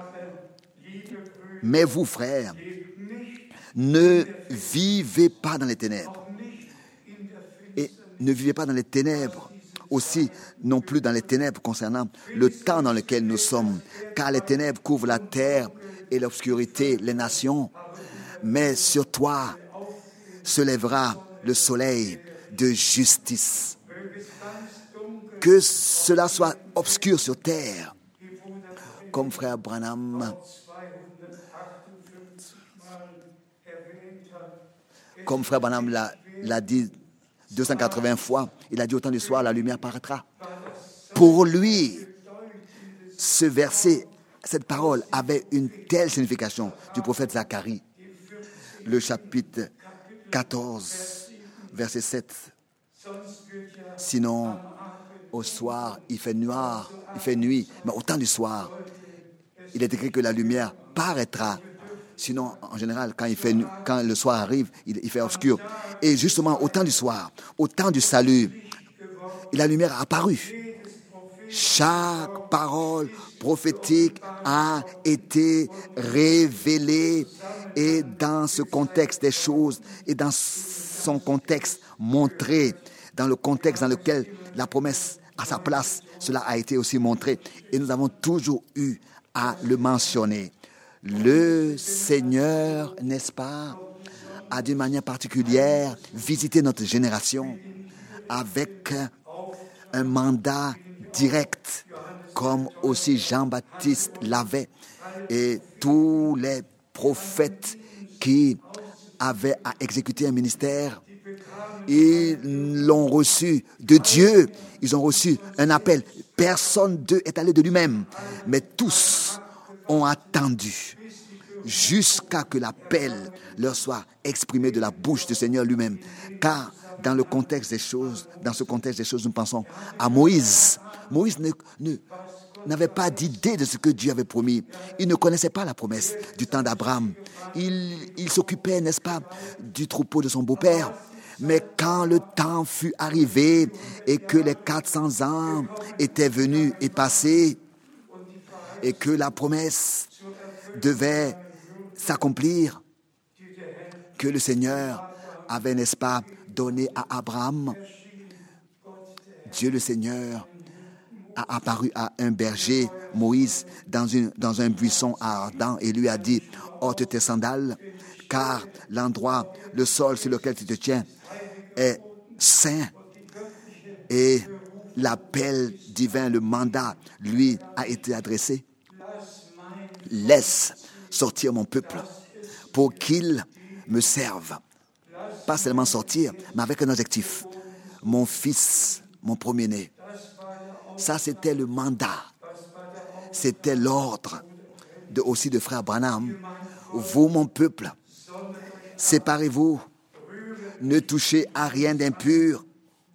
mais vous, frères, ne vivez pas dans les ténèbres. Et ne vivez pas dans les ténèbres aussi, non plus dans les ténèbres concernant le temps dans lequel nous sommes, car les ténèbres couvrent la terre et l'obscurité, les nations. Mais sur toi se lèvera le soleil de justice. Que cela soit obscur sur terre, comme frère Branham l'a dit 280 fois. Il a dit au temps du soir, la lumière paraîtra. Pour lui, ce verset, cette parole avait une telle signification du prophète Zacharie. Le chapitre 14, verset 7. Sinon, au soir, il fait noir, il fait nuit, mais au temps du soir, il est écrit que la lumière paraîtra. Sinon, en général, quand le soir arrive, il fait obscur. Et justement, au temps du soir, au temps du salut, la lumière a apparu. Chaque parole prophétique a été révélée. Et dans ce contexte des choses, et dans son contexte montré, dans le contexte dans lequel la promesse a sa place, cela a été aussi montré. Et nous avons toujours eu à le mentionner. Le Seigneur, n'est-ce pas, a d'une manière particulière visité notre génération avec un mandat direct, comme aussi Jean-Baptiste l'avait, et tous les prophètes qui avaient à exécuter un ministère, ils l'ont reçu de Dieu, ils ont reçu un appel. Personne d'eux est allé de lui-même, mais tous ont attendu jusqu'à que l'appel leur soit exprimé de la bouche du Seigneur lui-même. Car dans ce contexte des choses, nous pensons à Moïse. Moïse n'avait pas d'idée de ce que Dieu avait promis. Il ne connaissait pas la promesse du temps d'Abraham. Il s'occupait, n'est-ce pas, du troupeau de son beau-père. Mais quand le temps fut arrivé et que les 400 ans étaient venus et passés et que la promesse devait s'accomplir, que le Seigneur avait, n'est-ce pas, donné à Abraham, Dieu le Seigneur a apparu à un berger, Moïse, dans un buisson ardent et lui a dit, ôte tes sandales, car l'endroit, le sol sur lequel tu te tiens est saint. Et l'appel divin, le mandat, lui a été adressé. Laisse sortir mon peuple pour qu'il me serve. Pas seulement sortir, mais avec un objectif. Mon fils, mon premier-né. Ça, c'était le mandat. C'était l'ordre aussi de frère Branham. Vous, mon peuple, séparez-vous. Ne touchez à rien d'impur.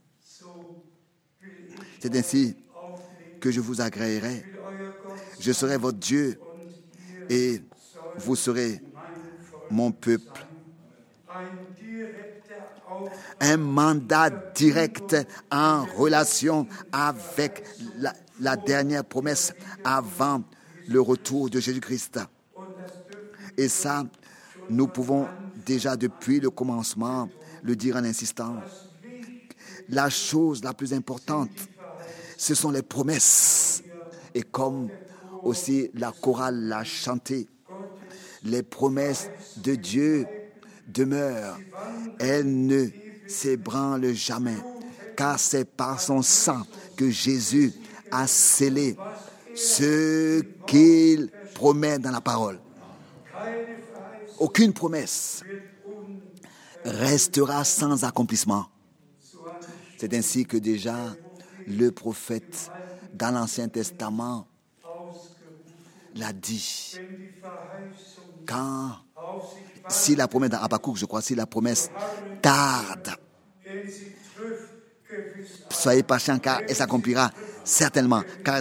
C'est ainsi que je vous agréerai. Je serai votre Dieu et vous serez mon peuple. Un mandat direct en relation avec la dernière promesse avant le retour de Jésus-Christ. Et ça, nous pouvons déjà depuis le commencement le dire en insistant. La chose la plus importante, ce sont les promesses. Et comme aussi la chorale l'a chanté, les promesses de Dieu demeurent. Elles ne s'ébranlent jamais, car c'est par son sang que Jésus a scellé ce qu'il promet dans la parole. Aucune promesse restera sans accomplissement. C'est ainsi que déjà le prophète dans l'Ancien Testament l'a dit. Si la promesse dans Habakkuk, je crois, si la promesse tarde, soyez patients car elle s'accomplira certainement.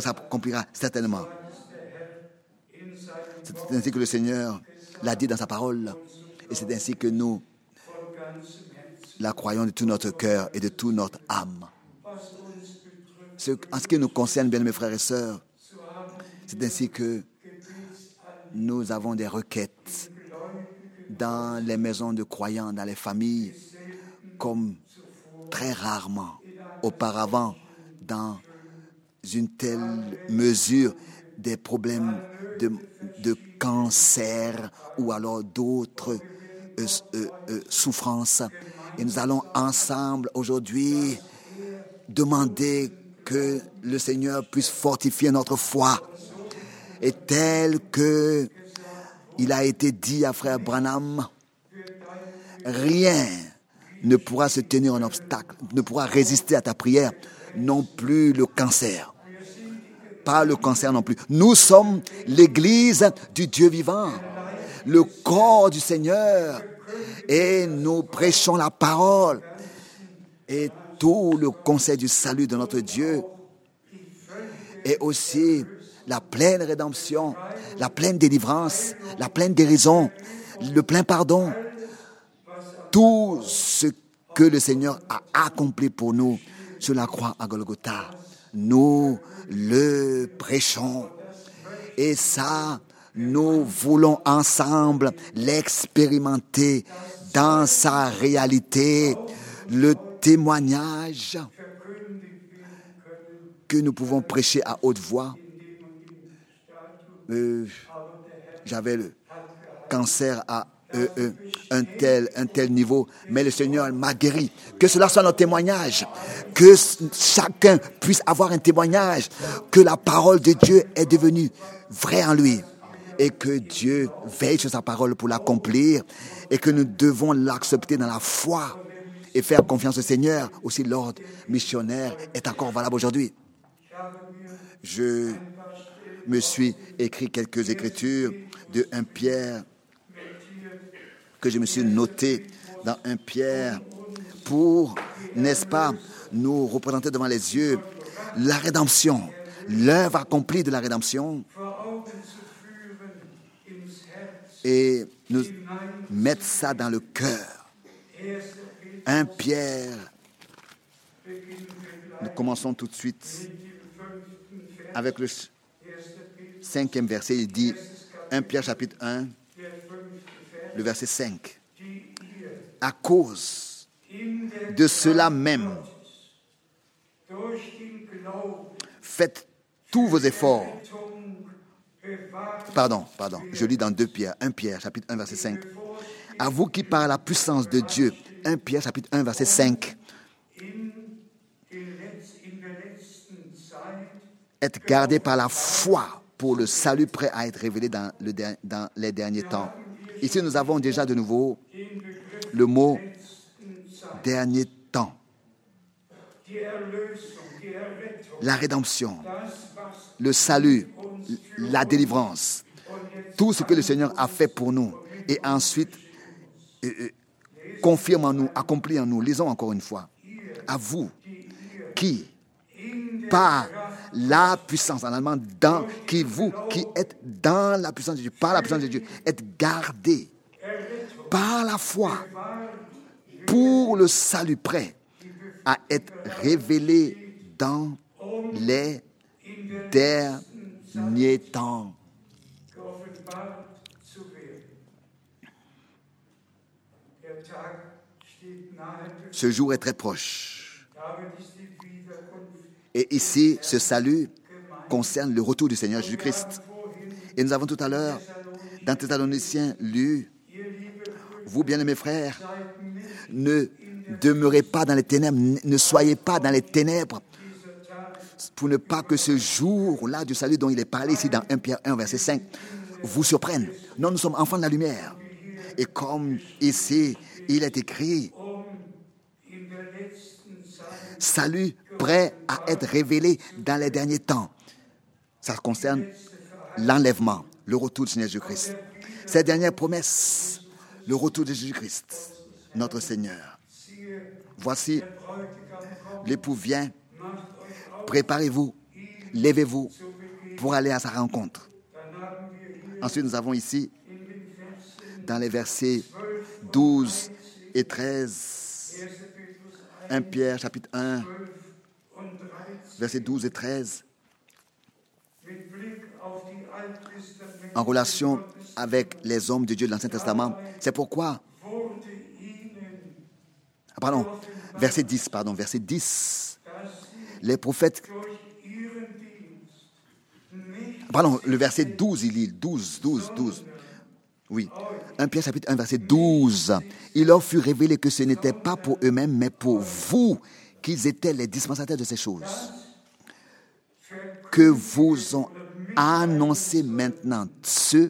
C'est ainsi que le Seigneur l'a dit dans sa parole. Et c'est ainsi que nous la croyons de tout notre cœur et de toute notre âme. En ce qui nous concerne, bien mes frères et sœurs, c'est ainsi que nous avons des requêtes dans les maisons de croyants, dans les familles, comme très rarement auparavant, dans une telle mesure, des problèmes de cancer ou alors d'autres souffrances. Et nous allons ensemble aujourd'hui demander que le Seigneur puisse fortifier notre foi. Et tel que il a été dit à frère Branham, rien ne pourra se tenir en obstacle, ne pourra résister à ta prière, non plus le cancer. Pas le cancer non plus. Nous sommes l'Église du Dieu vivant, le corps du Seigneur, et nous prêchons la parole et tout le conseil du salut de notre Dieu, et aussi la pleine rédemption, la pleine délivrance, la pleine guérison, le plein pardon. Tout ce que le Seigneur a accompli pour nous sur la croix à Golgotha, nous le prêchons. Et ça, nous voulons ensemble l'expérimenter dans sa réalité, le témoignage que nous pouvons prêcher à haute voix. J'avais le cancer à un tel niveau, mais le Seigneur m'a guéri. Que cela soit notre témoignage, que chacun puisse avoir un témoignage, que la parole de Dieu est devenue vraie en lui, et que Dieu veille sur sa parole pour l'accomplir, et que nous devons l'accepter dans la foi et faire confiance au Seigneur. Aussi l'ordre missionnaire est encore valable aujourd'hui. Je me suis écrit quelques écritures de 1 Pierre que je me suis noté dans 1 Pierre pour, n'est-ce pas, nous représenter devant les yeux la rédemption, l'œuvre accomplie de la rédemption et nous mettre ça dans le cœur. 1 Pierre, nous commençons tout de suite avec le 5e verset. Il dit, 1 Pierre chapitre 1, le verset 5. À cause de cela même, faites tous vos efforts. Pardon, je lis dans 2 Pierre, 1 Pierre, chapitre 1, verset 5. À vous qui par la puissance de Dieu, 1 Pierre, chapitre 1, verset 5, êtes gardés par la foi pour le salut prêt à être révélé dans les derniers temps. Ici, nous avons déjà de nouveau le mot dernier temps. La rédemption, le salut, la délivrance, tout ce que le Seigneur a fait pour nous et ensuite confirme en nous, accomplit en nous. Lisons encore une fois. À vous qui, par la puissance, en allemand, qui êtes dans la puissance de Dieu, par la puissance de Dieu, êtes gardés par la foi pour le salut prêt à être révélé dans les derniers temps. Ce jour est très proche. Et ici, ce salut concerne le retour du Seigneur Jésus-Christ. Et nous avons tout à l'heure, dans Thessaloniciens, lu, vous, bien-aimés frères, ne demeurez pas dans les ténèbres, ne soyez pas dans les ténèbres, pour ne pas que ce jour-là du salut dont il est parlé ici dans 1 Pierre 1, verset 5, vous surprenne. Non, nous sommes enfants de la lumière. Et comme ici, il est écrit, salut prêt à être révélé dans les derniers temps. Ça concerne l'enlèvement, le retour du Seigneur Jésus-Christ. Cette dernière promesse, le retour de Jésus-Christ, notre Seigneur. Voici, l'époux vient, préparez-vous, levez-vous pour aller à sa rencontre. Ensuite, nous avons ici, dans les versets 12 et 13, 1 Pierre, chapitre 1, versets 12 et 13, en relation avec les hommes de Dieu de l'Ancien Testament. C'est pourquoi, verset 10, les prophètes, le verset 12, il lit, 12. Oui, 1 Pierre chapitre 1, verset 12. Il leur fut révélé que ce n'était pas pour eux-mêmes, mais pour vous qu'ils étaient les dispensataires de ces choses, que vous ont annoncé maintenant ceux,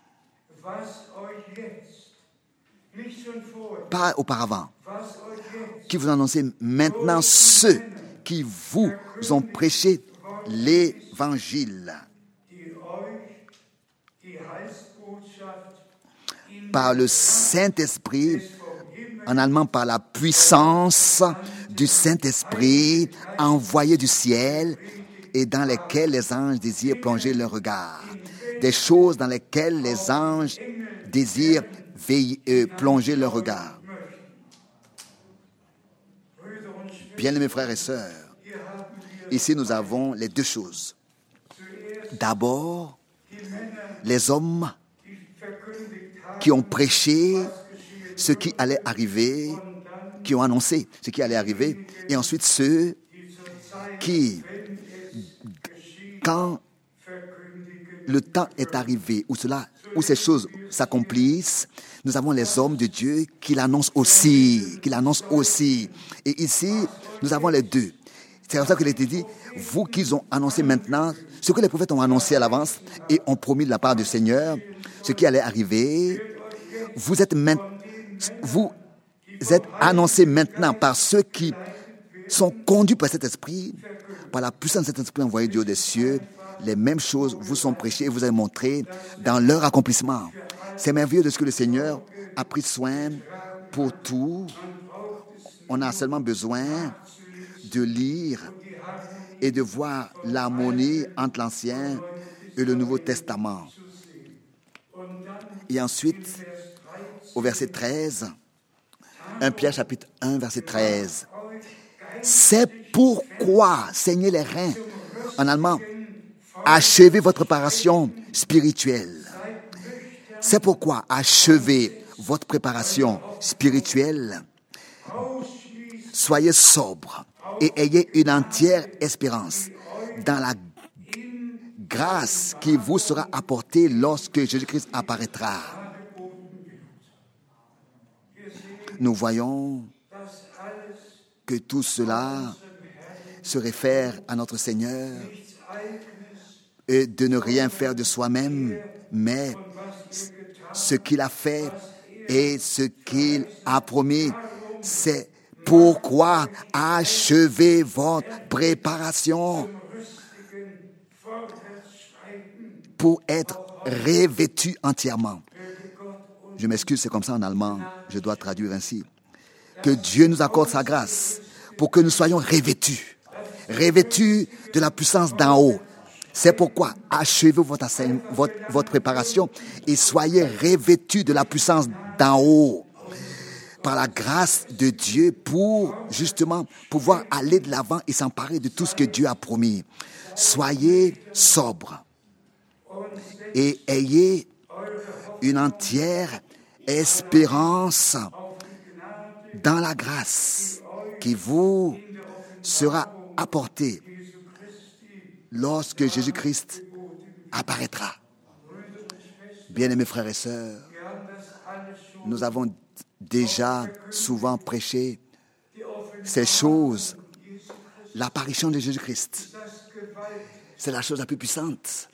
pas auparavant, qui vous annoncez maintenant ceux qui vous ont prêché l'évangile par le Saint-Esprit, en allemand par la puissance du Saint-Esprit envoyé du ciel et dans lesquelles les anges désirent plonger leur regard. Des choses dans lesquelles les anges désirent plonger leur regard. Bien-aimés frères et sœurs, ici nous avons les deux choses. D'abord, les hommes qui ont prêché ce qui allait arriver, qui ont annoncé ce qui allait arriver, et ensuite ceux qui, quand le temps est arrivé, où ces choses s'accomplissent, nous avons les hommes de Dieu qui l'annoncent aussi. Et ici, nous avons les deux. C'est comme ça qu'il a été dit, vous qui ont annoncé maintenant, ce que les prophètes ont annoncé à l'avance et ont promis de la part du Seigneur, ce qui allait arriver, vous êtes annoncés maintenant par ceux qui sont conduits par cet esprit, par la puissance de cet esprit envoyé du haut des cieux. Les mêmes choses vous sont prêchées et vous avez montré dans leur accomplissement. C'est merveilleux de ce que le Seigneur a pris soin pour tout. On a seulement besoin de lire et de voir l'harmonie entre l'Ancien et le Nouveau Testament. Et ensuite, au verset 13, 1 Pierre chapitre 1, verset 13. C'est pourquoi, saignez les reins, en allemand, achevez votre préparation spirituelle. C'est pourquoi, achevez votre préparation spirituelle. Soyez sobre et ayez une entière espérance dans la grâce qui vous sera apportée lorsque Jésus-Christ apparaîtra. Nous voyons que tout cela se réfère à notre Seigneur et de ne rien faire de soi-même, mais ce qu'il a fait et ce qu'il a promis, c'est pourquoi achevez votre préparation pour être revêtu entièrement. Je m'excuse, c'est comme ça en allemand, je dois traduire ainsi. Que Dieu nous accorde sa grâce pour que nous soyons revêtus de la puissance d'en haut. C'est pourquoi achevez votre préparation et soyez revêtus de la puissance d'en haut par la grâce de Dieu pour justement pouvoir aller de l'avant et s'emparer de tout ce que Dieu a promis. Soyez sobres et ayez une entière espérance dans la grâce qui vous sera apportée lorsque Jésus-Christ apparaîtra. Bien-aimés frères et sœurs, nous avons déjà souvent prêché ces choses. L'apparition de Jésus-Christ, c'est la chose la plus puissante.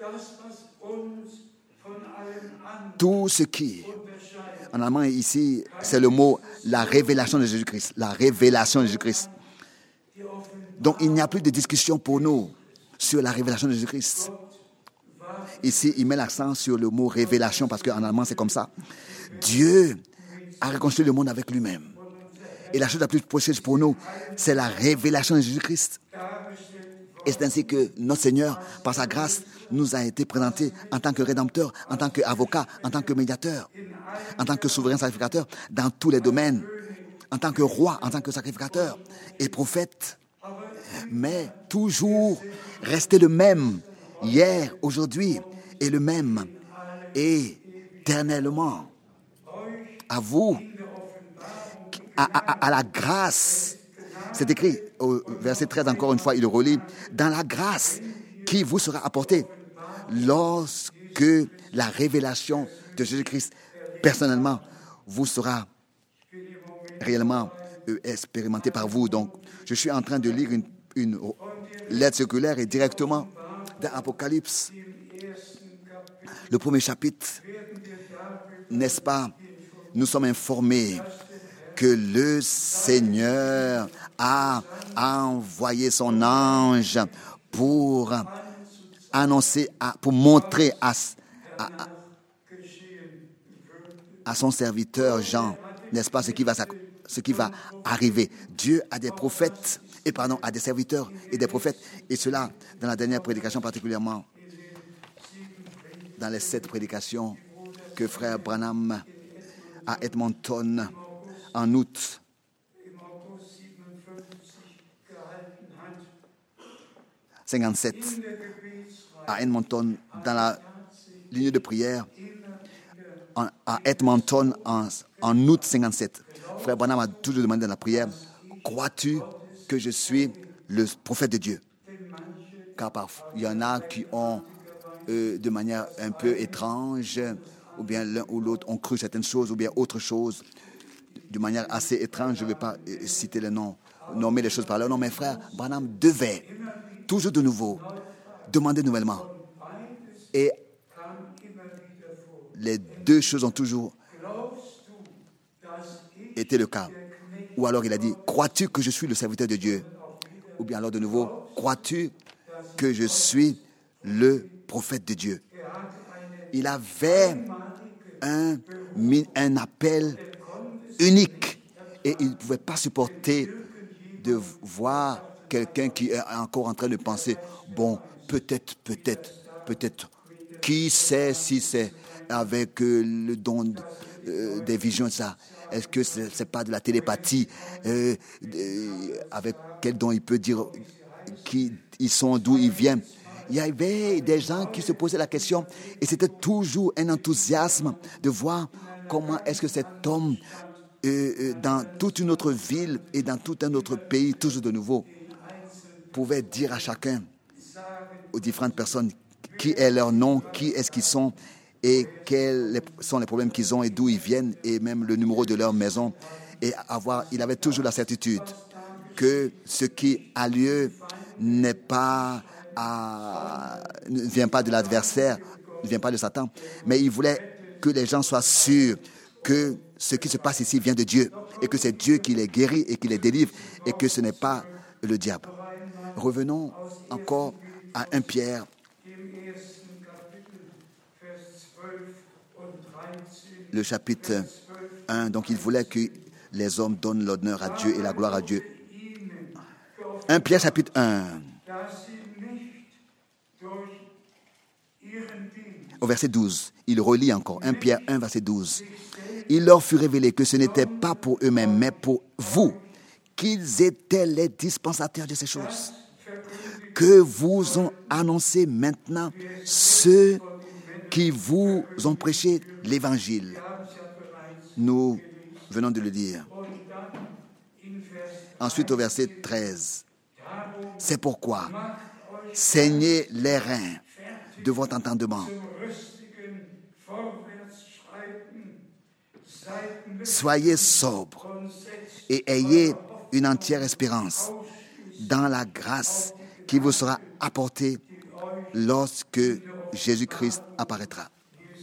Tout ce qui, en allemand ici, c'est le mot la révélation de Jésus-Christ. La révélation de Jésus-Christ. Donc il n'y a plus de discussion pour nous sur la révélation de Jésus-Christ. Ici, il met l'accent sur le mot révélation parce qu'en allemand, c'est comme ça. Dieu a réconcilié le monde avec lui-même. Et la chose la plus précieuse pour nous, c'est la révélation de Jésus-Christ. Et c'est ainsi que notre Seigneur, par sa grâce, nous a été présenté en tant que rédempteur, en tant qu'avocat, en tant que médiateur, en tant que souverain sacrificateur, dans tous les domaines, en tant que roi, en tant que sacrificateur et prophète. Mais toujours rester le même, hier, aujourd'hui, et le même éternellement. À vous, à la grâce. C'est écrit au verset 13, encore une fois, il le relit. Dans la grâce qui vous sera apportée lorsque la révélation de Jésus-Christ, personnellement, vous sera réellement expérimentée par vous. Donc, je suis en train de lire une lettre circulaire et directement dans Apocalypse, le premier chapitre, n'est-ce pas? Nous sommes informés que le Seigneur a envoyé son ange pour annoncer, pour montrer à son serviteur Jean, n'est-ce pas, ce qui va arriver. Dieu a des prophètes, a des serviteurs et des prophètes, et cela dans la dernière prédication particulièrement, dans les 7 prédications que frère Branham à Edmonton en août 57 à Edmonton dans la ligne de prière à Edmonton en août 57. Frère Branham a toujours demandé dans la prière: crois-tu que je suis le prophète de Dieu? Car parfois il y en a qui ont de manière un peu étrange, ou bien l'un ou l'autre ont cru certaines choses, ou bien autre chose, de manière assez étrange. Je ne vais pas citer les noms, nommer les choses par leur nom, mais frère Branham devait toujours de nouveau demander nouvellement. Et les deux choses ont toujours été le cas. Ou alors il a dit: crois-tu que je suis le serviteur de Dieu? Ou bien alors de nouveau: crois-tu que je suis le prophète de Dieu? Il avait un appel unique et il ne pouvait pas supporter de voir quelqu'un qui est encore en train de penser, bon, peut-être, qui sait si c'est avec le don des visions, ça. Est-ce que c'est pas de la télépathie? Avec quel don il peut dire qui ils sont, d'où ils viennent? Il y avait des gens qui se posaient la question et c'était toujours un enthousiasme de voir comment est-ce que cet homme, dans toute une autre ville et dans tout un autre pays, toujours de nouveau, pouvait dire à chacun, aux différentes personnes, qui est leur nom, qui est-ce qu'ils sont et quels sont les problèmes qu'ils ont et d'où ils viennent et même le numéro de leur maison. Et il avait toujours la certitude que ce qui a lieu ne vient pas de l'adversaire, ne vient pas de Satan, mais il voulait que les gens soient sûrs que ce qui se passe ici vient de Dieu et que c'est Dieu qui les guérit et qui les délivre et que ce n'est pas le diable. Revenons encore à 1 Pierre, le chapitre 1. Donc il voulait que les hommes donnent l'honneur à Dieu et la gloire à Dieu. 1 Pierre chapitre 1. Au verset 12, il relit encore. 1 Pierre 1, verset 12. Il leur fut révélé que ce n'était pas pour eux-mêmes, mais pour vous, qu'ils étaient les dispensateurs de ces choses, que vous ont annoncé maintenant ceux qui vous ont prêché l'évangile. Nous venons de le dire. Ensuite, au verset 13. C'est pourquoi saignez les reins de votre entendement. Soyez sobres et ayez une entière espérance dans la grâce qui vous sera apportée lorsque Jésus-Christ apparaîtra.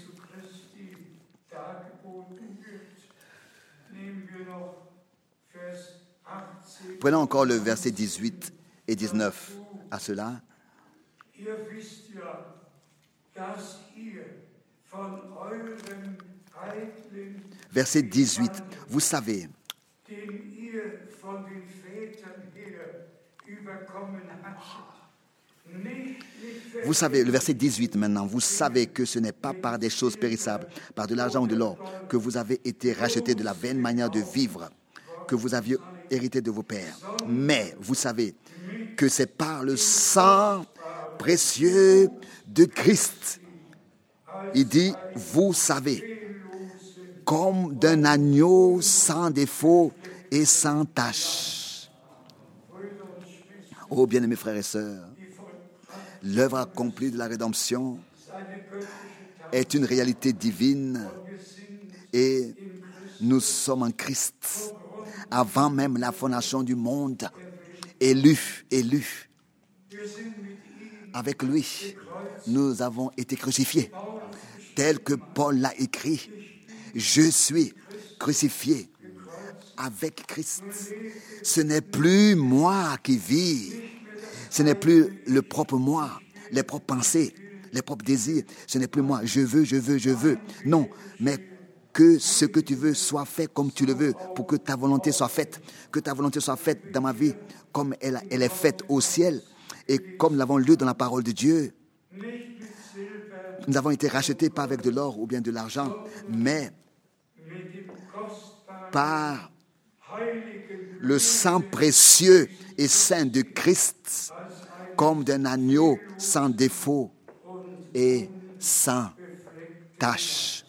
Prenons encore le verset 18 et 19 à cela. Verset 18. Vous savez le verset 18 maintenant, vous savez que ce n'est pas par des choses périssables, par de l'argent ou de l'or, que vous avez été rachetés de la vaine manière de vivre que vous aviez hérité de vos pères. Mais vous savez que c'est par le sang précieux de Christ. Il dit, vous savez, comme d'un agneau sans défaut et sans tache. Oh, bien-aimés frères et sœurs, l'œuvre accomplie de la rédemption est une réalité divine et nous sommes en Christ avant même la fondation du monde, élus. Avec lui, nous avons été crucifiés, tel que Paul l'a écrit. Je suis crucifié avec Christ. Ce n'est plus moi qui vis. Ce n'est plus le propre moi, les propres pensées, les propres désirs. Ce n'est plus moi. Je veux. Non, mais que ce que tu veux soit fait comme tu le veux, pour que ta volonté soit faite. Que ta volonté soit faite dans ma vie comme elle est faite au ciel et comme nous l'avons lu dans la parole de Dieu. Nous avons été rachetés pas avec de l'or ou bien de l'argent, mais par le sang précieux et saint de Christ, comme d'un agneau sans défaut et sans tache.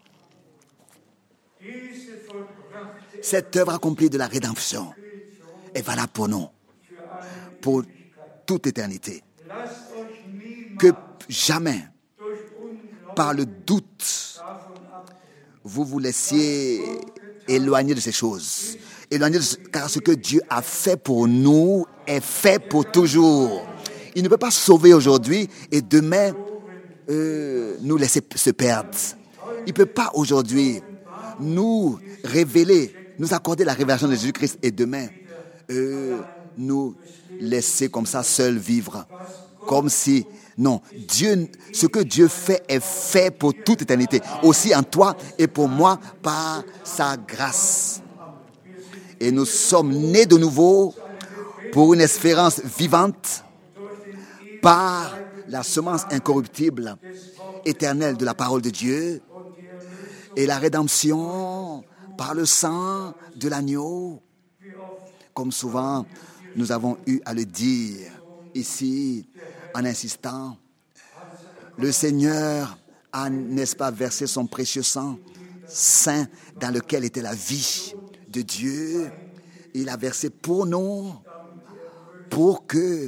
Cette œuvre accomplie de la rédemption est valable pour nous, pour toute éternité. Que jamais, par le doute, vous vous laissiez éloigner de ces choses. Car ce que Dieu a fait pour nous est fait pour toujours. Il ne peut pas sauver aujourd'hui et demain nous laisser se perdre. Il ne peut pas aujourd'hui nous révéler, nous accorder la révélation de Jésus-Christ et demain nous laisser comme ça seuls vivre. Comme si, non, ce que Dieu fait est fait pour toute éternité. Aussi en toi et pour moi par sa grâce. Et nous sommes nés de nouveau pour une espérance vivante par la semence incorruptible, éternelle de la parole de Dieu et la rédemption par le sang de l'agneau. Comme souvent, nous avons eu à le dire ici en insistant, le Seigneur a, n'est-ce pas, versé son précieux sang saint dans lequel était la vie de Dieu. Il a versé pour nous, pour que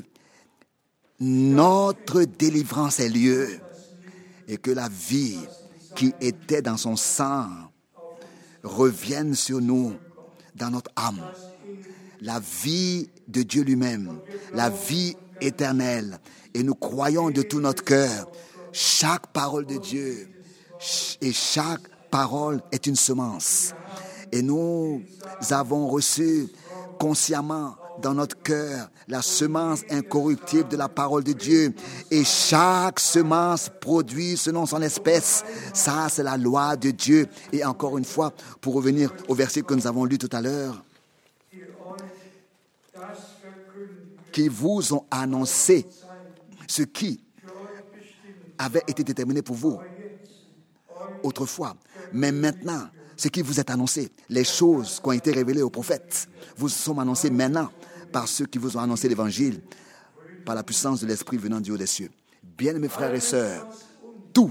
notre délivrance ait lieu et que la vie qui était dans son sang revienne sur nous, dans notre âme. La vie de Dieu lui-même, la vie éternelle. Et nous croyons de tout notre cœur, chaque parole de Dieu et chaque parole est une semence. Et nous avons reçu consciemment dans notre cœur la semence incorruptible de la parole de Dieu. Et chaque semence produit selon son espèce. Ça, c'est la loi de Dieu. Et encore une fois, pour revenir au verset que nous avons lu tout à l'heure, qui vous ont annoncé ce qui avait été déterminé pour vous autrefois. Mais maintenant, ce qui vous est annoncé, les choses qui ont été révélées aux prophètes, vous sont annoncées maintenant par ceux qui vous ont annoncé l'évangile, par la puissance de l'Esprit venant du haut des cieux. Bien-aimés frères et sœurs, tout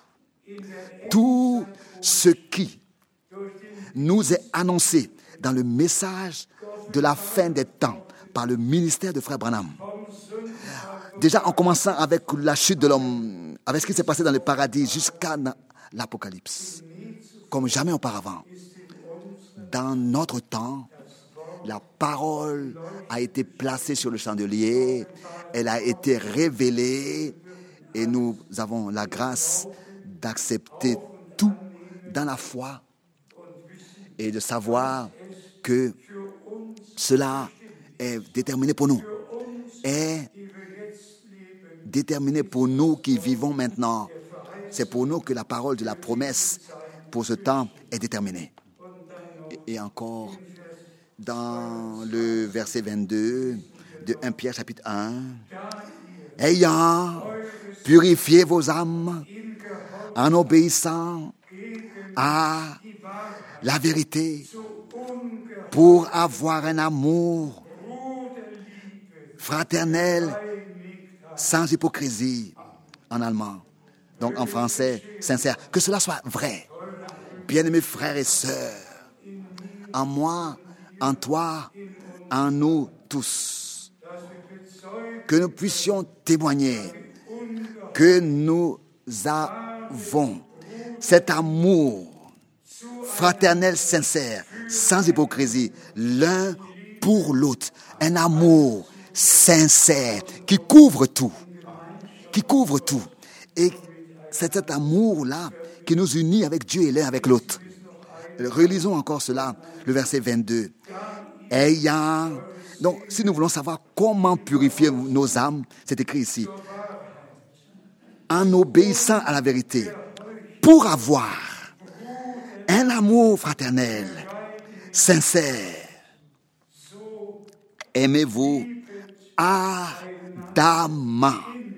ce qui nous est annoncé dans le message de la fin des temps, par le ministère de Frère Branham. Déjà en commençant avec la chute de l'homme, avec ce qui s'est passé dans le paradis jusqu'à l'Apocalypse, comme jamais auparavant. Dans notre temps, la parole a été placée sur le chandelier, elle a été révélée et nous avons la grâce d'accepter tout dans la foi et de savoir que cela est déterminé pour nous, est déterminé pour nous qui vivons maintenant. C'est pour nous que la parole de la promesse pour ce temps est déterminée. Et encore, dans le verset 22 de 1 Pierre chapitre 1, ayant purifié vos âmes en obéissant à la vérité pour avoir un amour fraternel sans hypocrisie, en allemand. Donc en français, sincère. Que cela soit vrai. Bien-aimés frères et sœurs, en moi, en toi, en nous tous, que nous puissions témoigner que nous avons cet amour fraternel sincère, sans hypocrisie, l'un pour l'autre, un amour sincère qui couvre tout, et c'est cet amour-là qui nous unit avec Dieu et l'un avec l'autre. Relisons encore cela, le verset 22. Ayant... Donc, si nous voulons savoir comment purifier nos âmes, c'est écrit ici. En obéissant à la vérité, pour avoir un amour fraternel, sincère. Aimez-vous ardemment,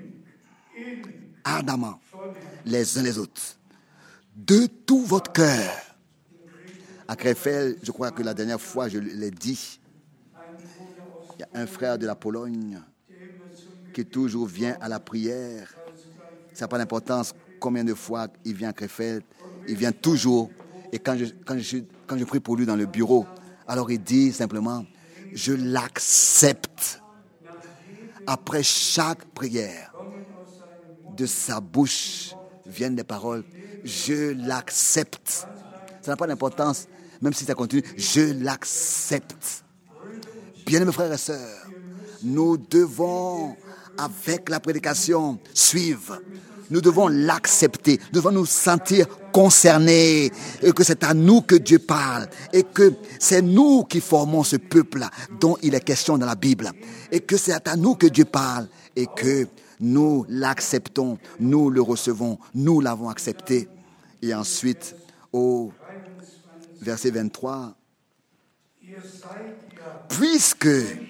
les uns les autres, de tout votre cœur. À Krefeld, je crois que la dernière fois, je l'ai dit, il y a un frère de la Pologne qui toujours vient à la prière. Ça n'a pas d'importance combien de fois il vient à Krefeld, il vient toujours. Et quand je prie pour lui dans le bureau, alors il dit simplement, je l'accepte. Après chaque prière, de sa bouche viennent des paroles, je l'accepte. Ça n'a pas d'importance, même si ça continue, je l'accepte. Bien-aimés frères et sœurs, nous devons, avec la prédication, suivre. Nous devons l'accepter. Nous devons nous sentir concernés. Et que c'est à nous que Dieu parle. Et que c'est nous qui formons ce peuple-là dont il est question dans la Bible. Et que c'est à nous que Dieu parle. Et que nous l'acceptons. Nous le recevons. Nous l'avons accepté. Et ensuite, au verset 23, puisque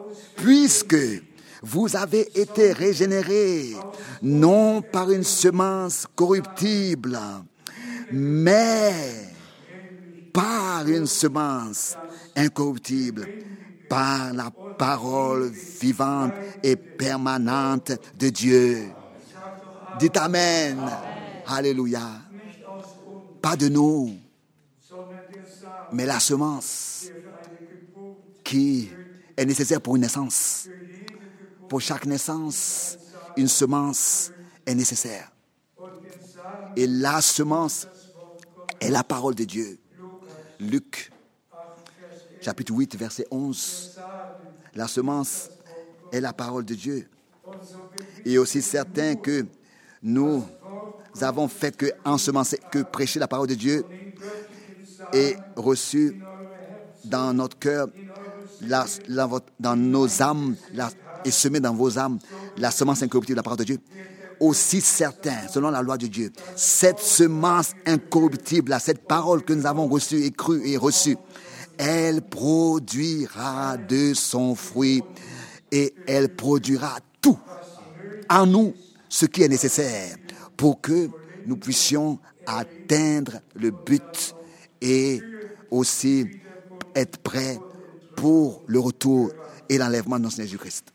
puisque vous avez été régénérés, non par une semence corruptible, mais par une semence incorruptible, par la parole vivante et permanente de Dieu. Dites Amen. Alléluia. Pas de nous, mais la semence qui est nécessaire pour une naissance. Pour chaque naissance, une semence est nécessaire. Et la semence est la parole de Dieu. Luc, chapitre 8, verset 11. La semence est la parole de Dieu. Et aussi certain que nous avons fait que ensemencer, que prêcher la parole de Dieu et reçu dans notre cœur, dans nos âmes, et semé dans vos âmes la semence incorruptible de la parole de Dieu. Aussi certain, selon la loi de Dieu, cette semence incorruptible, cette parole que nous avons reçue et crue et reçue, elle produira de son fruit et elle produira tout en nous, ce qui est nécessaire pour que nous puissions atteindre le but et aussi être prêts pour le retour et l'enlèvement de notre Seigneur Jésus-Christ.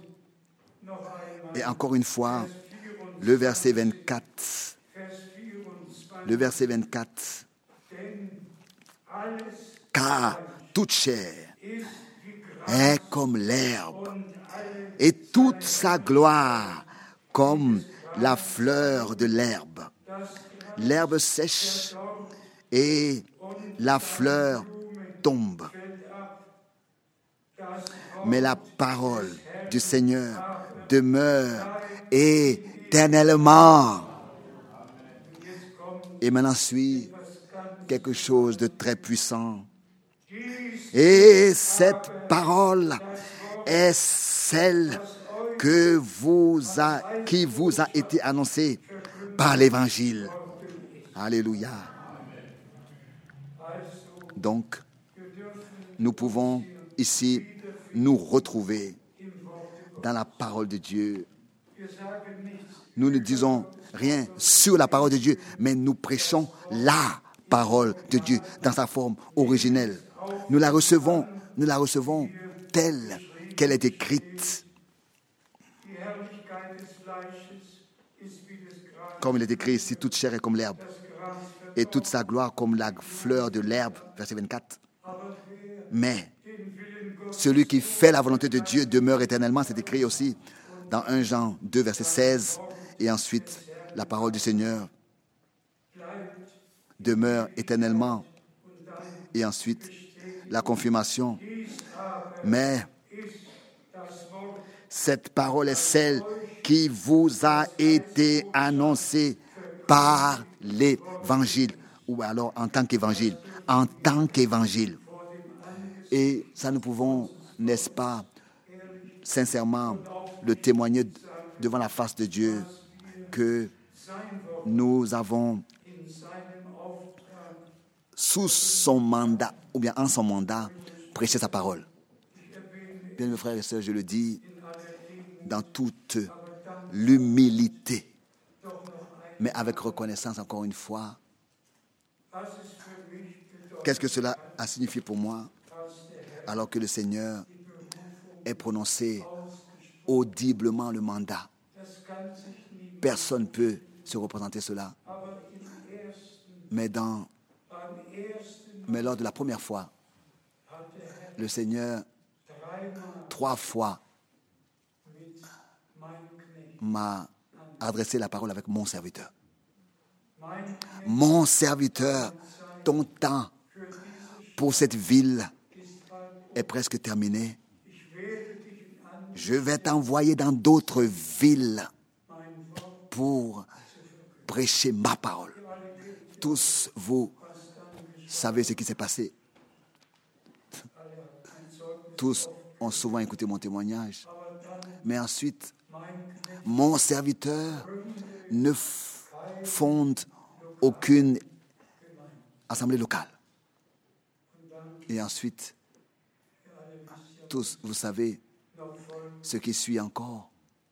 Et encore une fois, le verset 24. Le verset 24. Car toute chair est comme l'herbe, et toute sa gloire comme la fleur de l'herbe. L'herbe sèche et la fleur tombe. Mais la parole du Seigneur demeure éternellement. Et maintenant suit quelque chose de très puissant. Et cette parole est celle qui vous a été annoncée par l'Évangile. Alléluia. Donc, nous pouvons ici nous retrouver dans la parole de Dieu. Nous ne disons rien sur la parole de Dieu, mais nous prêchons la parole de Dieu dans sa forme originelle. Nous la recevons telle qu'elle est écrite. Comme il est écrit ici, toute chair est comme l'herbe, et toute sa gloire comme la fleur de l'herbe, verset 24. Mais celui qui fait la volonté de Dieu demeure éternellement, c'est écrit aussi dans 1 Jean 2, verset 16. Et ensuite, la parole du Seigneur demeure éternellement. Et ensuite, la confirmation. Mais cette parole est celle qui vous a été annoncée par l'Évangile. Ou alors en tant qu'Évangile. En tant qu'Évangile. Et ça, nous pouvons, n'est-ce pas, sincèrement, le témoigner devant la face de Dieu que nous avons, sous son mandat, ou bien en son mandat, prêché sa parole. Bien, mes frères et sœurs, je le dis dans toute l'humilité, mais avec reconnaissance encore une fois. Qu'est-ce que cela a signifié pour moi? Alors que le Seigneur ait prononcé audiblement le mandat. Personne ne peut se représenter cela. Mais lors de la première fois, le Seigneur, 3 fois, m'a adressé la parole avec mon serviteur. Mon serviteur, ton temps pour cette ville est presque terminé. Je vais t'envoyer dans d'autres villes pour prêcher ma parole. Tous vous savez ce qui s'est passé. Tous ont souvent écouté mon témoignage. Mais ensuite, mon serviteur ne fonde aucune assemblée locale. Et ensuite, tous, vous savez, ce qui suit encore.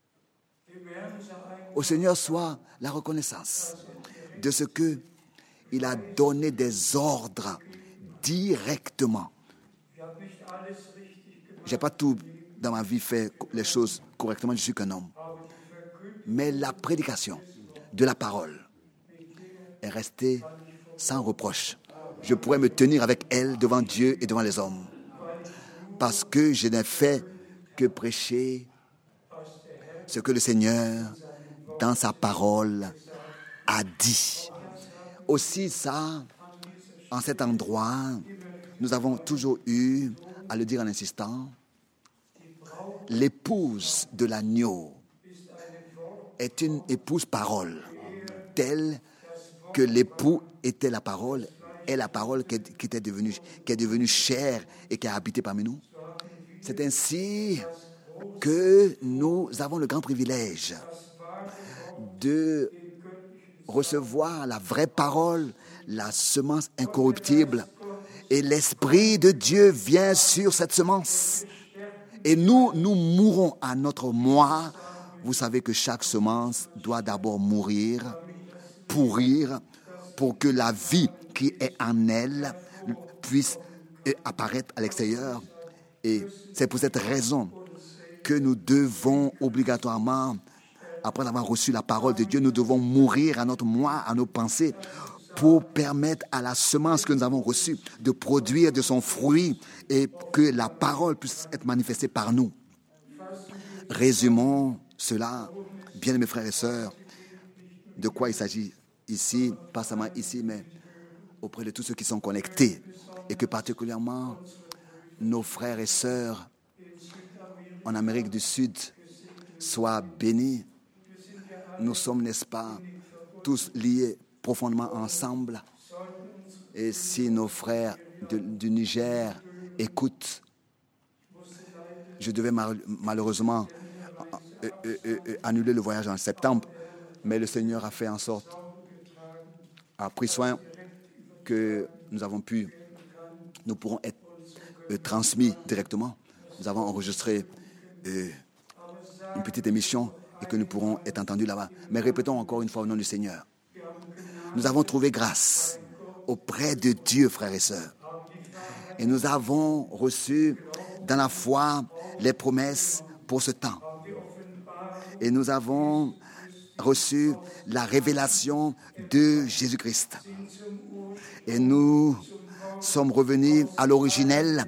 Au Seigneur soit la reconnaissance de ce qu'il a donné des ordres directement. Je n'ai pas tout dans ma vie fait les choses correctement, je suis qu'un homme. Mais la prédication de la parole est restée sans reproche. Je pourrais me tenir avec elle devant Dieu et devant les hommes. Parce que je n'ai fait que prêcher ce que le Seigneur, dans sa parole, a dit. Aussi ça, en cet endroit, nous avons toujours eu à le dire en insistant, l'épouse de l'agneau est une épouse parole, telle que l'époux était la parole, est la parole qui est devenue chair et qui a habité parmi nous. C'est ainsi que nous avons le grand privilège de recevoir la vraie parole, la semence incorruptible. Et l'Esprit de Dieu vient sur cette semence. Et nous mourons à notre moi. Vous savez que chaque semence doit d'abord mourir, pourrir, pour que la vie qui est en elle puisse apparaître à l'extérieur. Et c'est pour cette raison que nous devons obligatoirement, après avoir reçu la parole de Dieu, nous devons mourir à notre moi, à nos pensées, pour permettre à la semence que nous avons reçue de produire de son fruit et que la parole puisse être manifestée par nous. Résumons cela, bien mes frères et sœurs, de quoi il s'agit ici, pas seulement ici, mais auprès de tous ceux qui sont connectés, et que particulièrement nos frères et sœurs en Amérique du Sud soient bénis. Nous sommes, n'est-ce pas, tous liés profondément ensemble. Et si nos frères du Niger écoutent, je devais malheureusement annuler le voyage en septembre, mais le Seigneur a fait en sorte, a pris soin que nous pourrons être transmis directement. Nous avons enregistré une petite émission et que nous pourrons être entendus là-bas. Mais répétons encore une fois au nom du Seigneur. Nous avons trouvé grâce auprès de Dieu, frères et sœurs. Et nous avons reçu dans la foi les promesses pour ce temps. Et nous avons reçu la révélation de Jésus-Christ. Et nous sommes revenus à l'originel,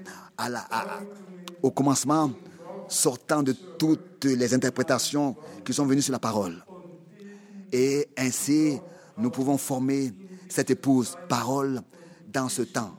au commencement, sortant de toutes les interprétations qui sont venues sur la parole. Et ainsi, nous pouvons former cette épouse parole dans ce temps.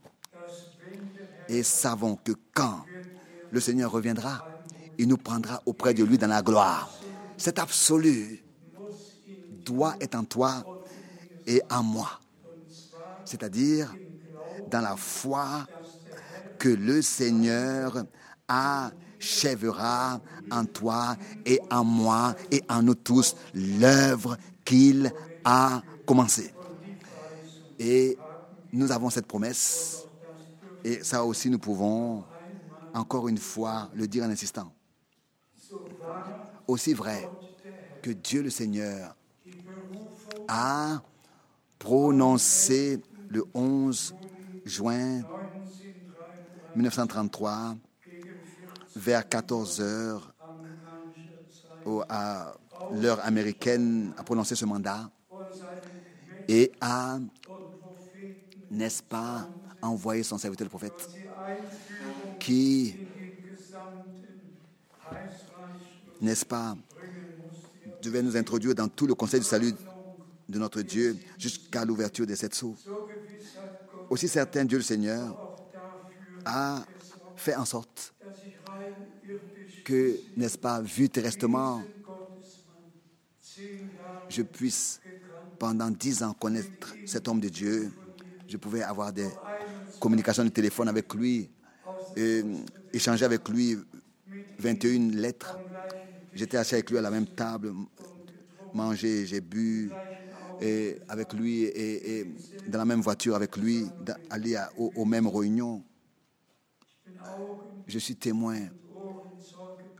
Et savons que quand le Seigneur reviendra, il nous prendra auprès de lui dans la gloire. Cet absolu doit être en toi et en moi. C'est-à-dire dans la foi que le Seigneur achèvera en toi et en moi et en nous tous l'œuvre qu'il a commencée. Et nous avons cette promesse, et ça aussi nous pouvons encore une fois le dire en insistant. Aussi vrai que Dieu le Seigneur a prononcé le 11 juin 1933 vers 14 heures à l'heure américaine, a prononcé ce mandat et a, n'est-ce pas, envoyé son serviteur le prophète qui, n'est-ce pas, devait nous introduire dans tout le conseil du salut de notre Dieu jusqu'à l'ouverture des 7 sceaux. Aussi certain, Dieu le Seigneur a fait en sorte que, n'est-ce pas, vu terresтрement, je puisse pendant 10 ans connaître cet homme de Dieu. Je pouvais avoir des communications de téléphone avec lui, échanger avec lui 21 lettres. J'étais assis avec lui à la même table, mangé, j'ai bu et avec lui et dans la même voiture avec lui, aller aux mêmes réunions. Je suis témoin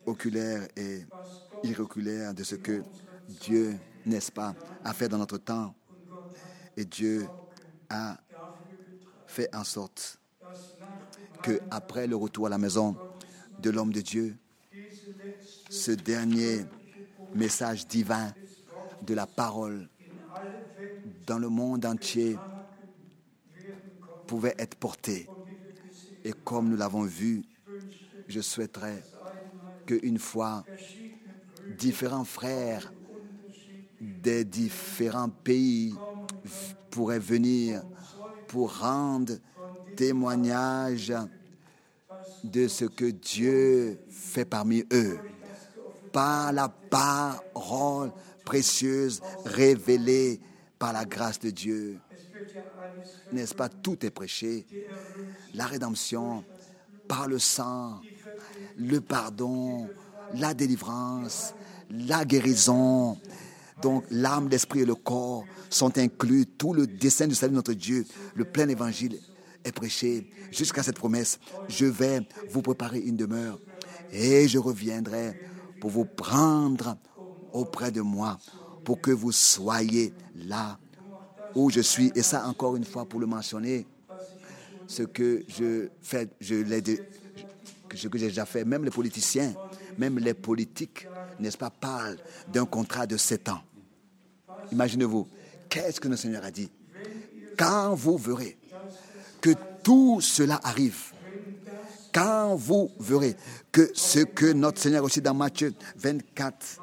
oculaire et irréoculaire de ce que Dieu, n'est-ce pas, a fait dans notre temps. Et Dieu a fait en sorte qu'après le retour à la maison de l'homme de Dieu, ce dernier message divin de la parole dans le monde entier pouvait être porté. Et comme nous l'avons vu, je souhaiterais qu'une fois, différents frères des différents pays pourraient venir pour rendre témoignage de ce que Dieu fait parmi eux, par la parole précieuse révélée par la grâce de Dieu. N'est-ce pas, tout est prêché, la rédemption, par le sang, le pardon, la délivrance, la guérison. Donc l'âme, l'esprit et le corps sont inclus. Tout le dessein du salut de notre Dieu, le plein évangile est prêché jusqu'à cette promesse. Je vais vous préparer une demeure et je reviendrai pour vous prendre auprès de moi, pour que vous soyez là où je suis. Et ça, encore une fois, pour le mentionner, ce que je fais, ce que j'ai déjà fait, même les politiciens, même les politiques, n'est-ce pas, parlent d'un contrat de 7 ans. Imaginez-vous, qu'est-ce que notre Seigneur a dit? Quand vous verrez que tout cela arrive, quand vous verrez que ce que notre Seigneur aussi dans Matthieu 24,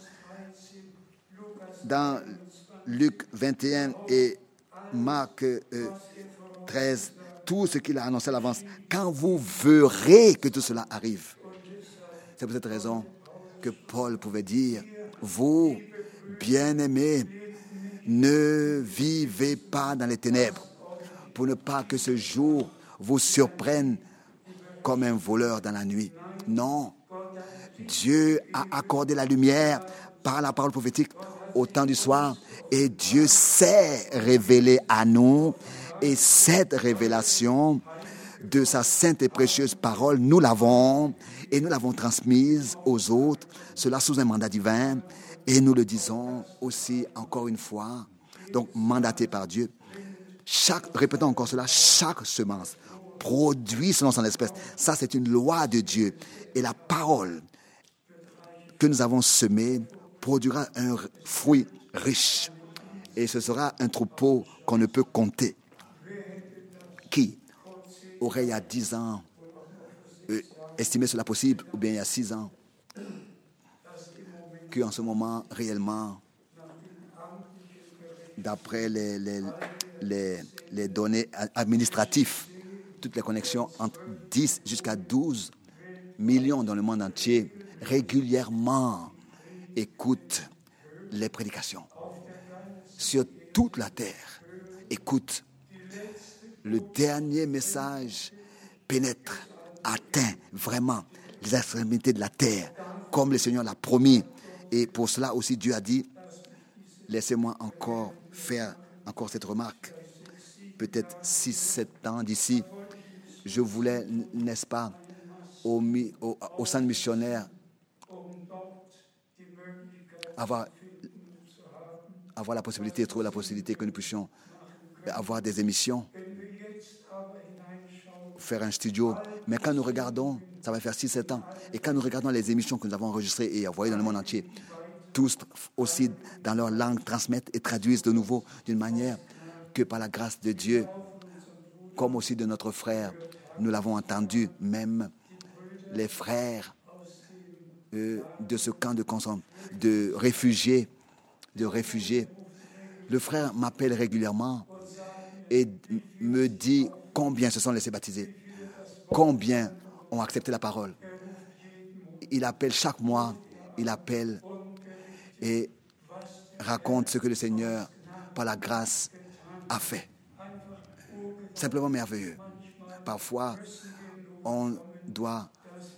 dans Luc 21 et Marc 13, tout ce qu'il a annoncé à l'avance, quand vous verrez que tout cela arrive. C'est pour cette raison que Paul pouvait dire, vous, bien-aimés, ne vivez pas dans les ténèbres, pour ne pas que ce jour vous surprenne comme un voleur dans la nuit. Non, Dieu a accordé la lumière par la parole prophétique au temps du soir, et Dieu s'est révélé à nous, et cette révélation de sa sainte et précieuse parole, nous l'avons, et nous l'avons transmise aux autres, cela sous un mandat divin, et nous le disons aussi encore une fois, donc mandaté par Dieu. Répétons encore cela, chaque semence produit selon son espèce. Ça, c'est une loi de Dieu. Et la parole que nous avons semée produira un fruit riche. Et ce sera un troupeau qu'on ne peut compter. Qui aurait il y a 10 ans estimé cela possible, ou bien il y a 6 ans, qu'en ce moment, réellement, d'après les données administratives, toutes les connexions entre 10 jusqu'à 12 millions dans le monde entier régulièrement écoutent les prédications. Sur toute la terre, écoute, le dernier message pénètre, atteint vraiment les extrémités de la terre, comme le Seigneur l'a promis. Et pour cela aussi, Dieu a dit, laissez-moi encore faire encore cette remarque. Peut-être 6-7 ans d'ici, je voulais, n'est-ce pas, au centre missionnaire, avoir la possibilité, trouver la possibilité que nous puissions avoir des émissions, faire un studio. Mais quand nous regardons, ça va faire 6-7 ans, et quand nous regardons les émissions que nous avons enregistrées et envoyées dans le monde entier, tous aussi dans leur langue transmettent et traduisent de nouveau d'une manière que par la grâce de Dieu, comme aussi de notre frère, nous l'avons entendu, même les frères de ce camp de réfugiés, le frère m'appelle régulièrement et me dit combien se sont laissés baptiser, combien ont accepté la parole. Il appelle chaque mois, il appelle et raconte ce que le Seigneur, par la grâce, a fait. Simplement merveilleux. Parfois, on doit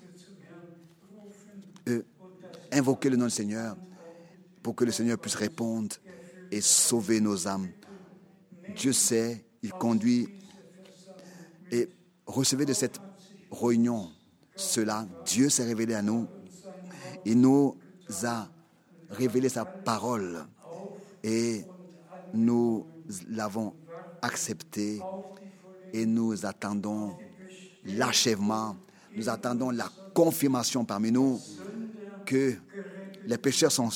invoquer le nom du Seigneur pour que le Seigneur puisse répondre et sauver nos âmes. Dieu sait, il conduit. Et recevez de cette réunion cela. Dieu s'est révélé à nous Il nous a révélé sa parole et nous l'avons acceptée et nous attendons l'achèvement, nous attendons la confirmation parmi nous que les pécheurs sont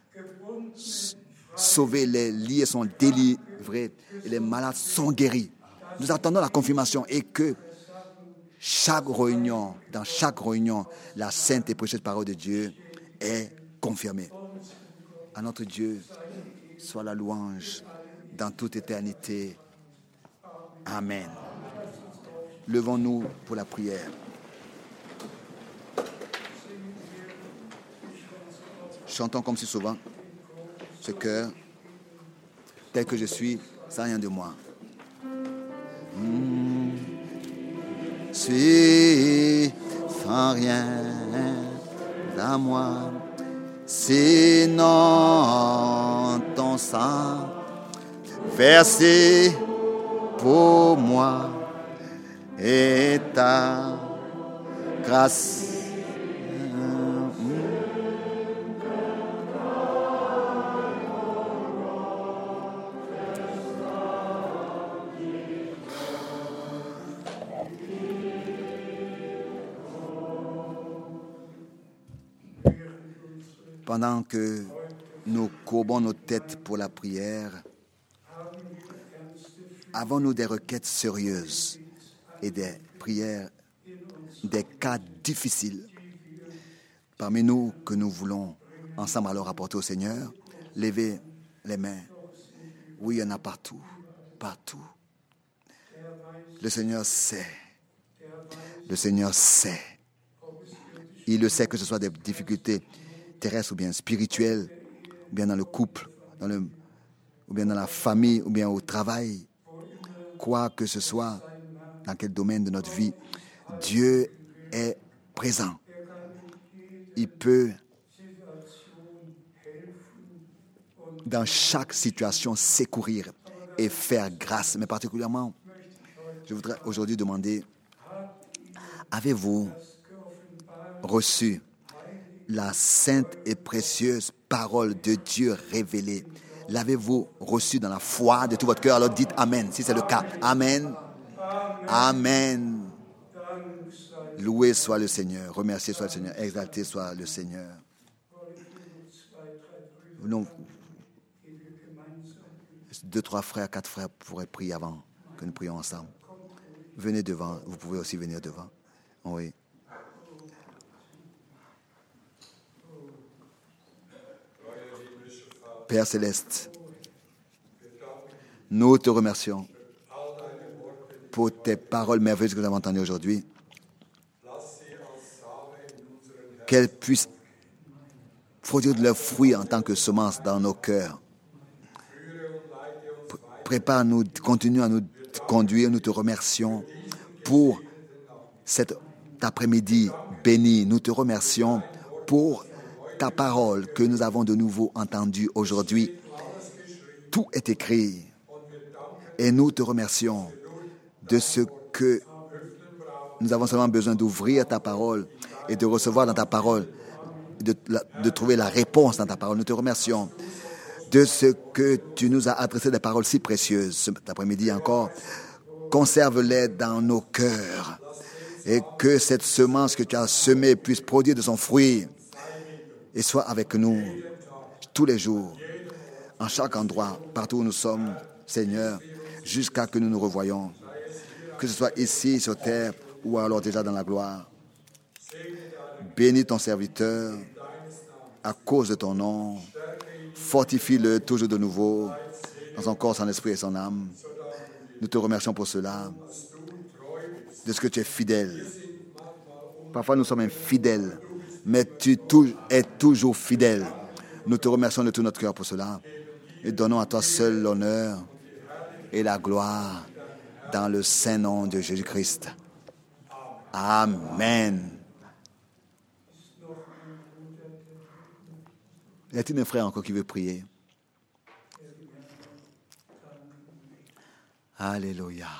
sauvés, les liés sont délivrés et les malades sont guéris. Nous attendons la confirmation et que dans chaque réunion, la sainte et précieuse parole de Dieu est confirmée. À notre Dieu soit la louange dans toute éternité. Amen. Levons-nous pour la prière. Chantons comme si souvent ce cœur, tel que je suis, sans rien de moi. Suis sans rien à moi, sinon ton sang versé pour moi et ta grâce. Pendant que nous courbons nos têtes pour la prière, avons-nous des requêtes sérieuses et des prières, des cas difficiles parmi nous que nous voulons ensemble alors apporter au Seigneur? Levez les mains. Oui, il y en a partout, partout. Le Seigneur sait. Le Seigneur sait. Il le sait, que ce soit des difficultés terrestres ou bien spirituelles, ou bien dans le couple, ou bien dans la famille, ou bien au travail. Quoi que ce soit, dans quel domaine de notre vie, Dieu est présent. Il peut, dans chaque situation, secourir et faire grâce. Mais particulièrement, je voudrais aujourd'hui demander, avez-vous reçu la sainte et précieuse parole de Dieu révélée? L'avez-vous reçue dans la foi de tout votre cœur? Alors dites Amen, si c'est le cas. Amen. Amen. Loué soit le Seigneur, remercié soit le Seigneur, exalté soit le Seigneur. Non. 2, 3 frères, 4 frères pourraient prier avant que nous prions ensemble. Venez devant, vous pouvez aussi venir devant. Oui. Père Céleste, nous te remercions pour tes paroles merveilleuses que nous avons entendues aujourd'hui. Qu'elles puissent produire de leurs fruits en tant que semences dans nos cœurs. Prépare-nous, continue à nous conduire. Nous te remercions pour cet après-midi béni. Nous te remercions pour ta parole que nous avons de nouveau entendue aujourd'hui. Tout est écrit et nous te remercions de ce que nous avons seulement besoin d'ouvrir ta parole et de recevoir dans ta parole, de trouver la réponse dans ta parole. Nous te remercions de ce que tu nous as adressé des paroles si précieuses cet après-midi encore. Conserve-les dans nos cœurs et que cette semence que tu as semée puisse produire de son fruit et soit avec nous tous les jours, en chaque endroit, partout où nous sommes, Seigneur, jusqu'à ce que nous nous revoyons, que ce soit ici sur terre ou alors déjà dans la gloire. Bénis ton serviteur à cause de ton nom. Fortifie-le toujours de nouveau dans son corps, son esprit et son âme. Nous te remercions pour cela, de ce que tu es fidèle. Parfois nous sommes infidèles, mais tu es toujours fidèle. Nous te remercions de tout notre cœur pour cela et donnons à toi seul l'honneur et la gloire dans le saint nom de Jésus-Christ. Amen. Y a-t-il un frère encore qui veut prier? Alléluia.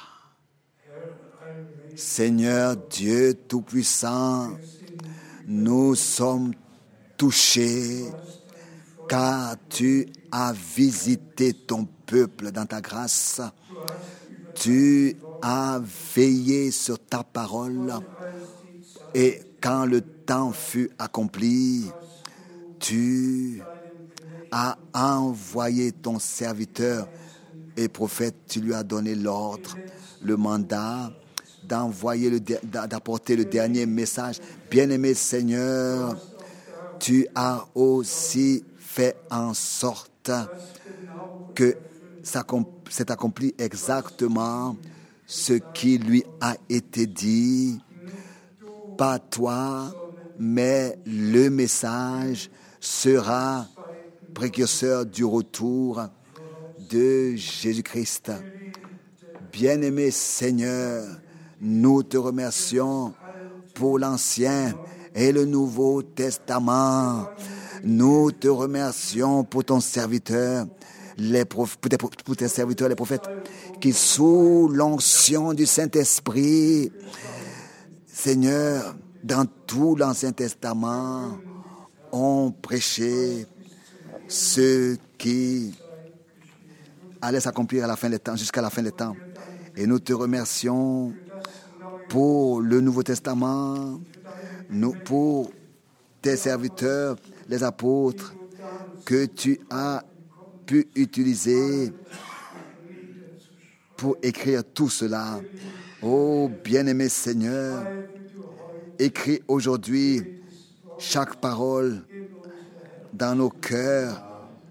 Seigneur Dieu Tout-Puissant, nous sommes touché, car tu as visité ton peuple dans ta grâce. Tu as veillé sur ta parole. Et quand le temps fut accompli, tu as envoyé ton serviteur et prophète, tu lui as donné l'ordre, le mandat d'apporter le dernier message. Bien-aimé Seigneur, tu as aussi fait en sorte que s'est accompli exactement ce qui lui a été dit. Pas toi, mais le message sera précurseur du retour de Jésus-Christ. Bien-aimé Seigneur, nous te remercions pour l'Ancien et le Nouveau Testament. Nous te remercions pour ton serviteur, pour tes serviteurs, les prophètes, qui sous l'onction du Saint-Esprit, Seigneur, dans tout l'Ancien Testament, ont prêché ce qui allait s'accomplir à la fin des temps, jusqu'à la fin des temps. Et nous te remercions pour le Nouveau Testament, pour tes serviteurs, les apôtres, que tu as pu utiliser pour écrire tout cela. Oh, bien-aimé Seigneur, écris aujourd'hui chaque parole dans nos cœurs.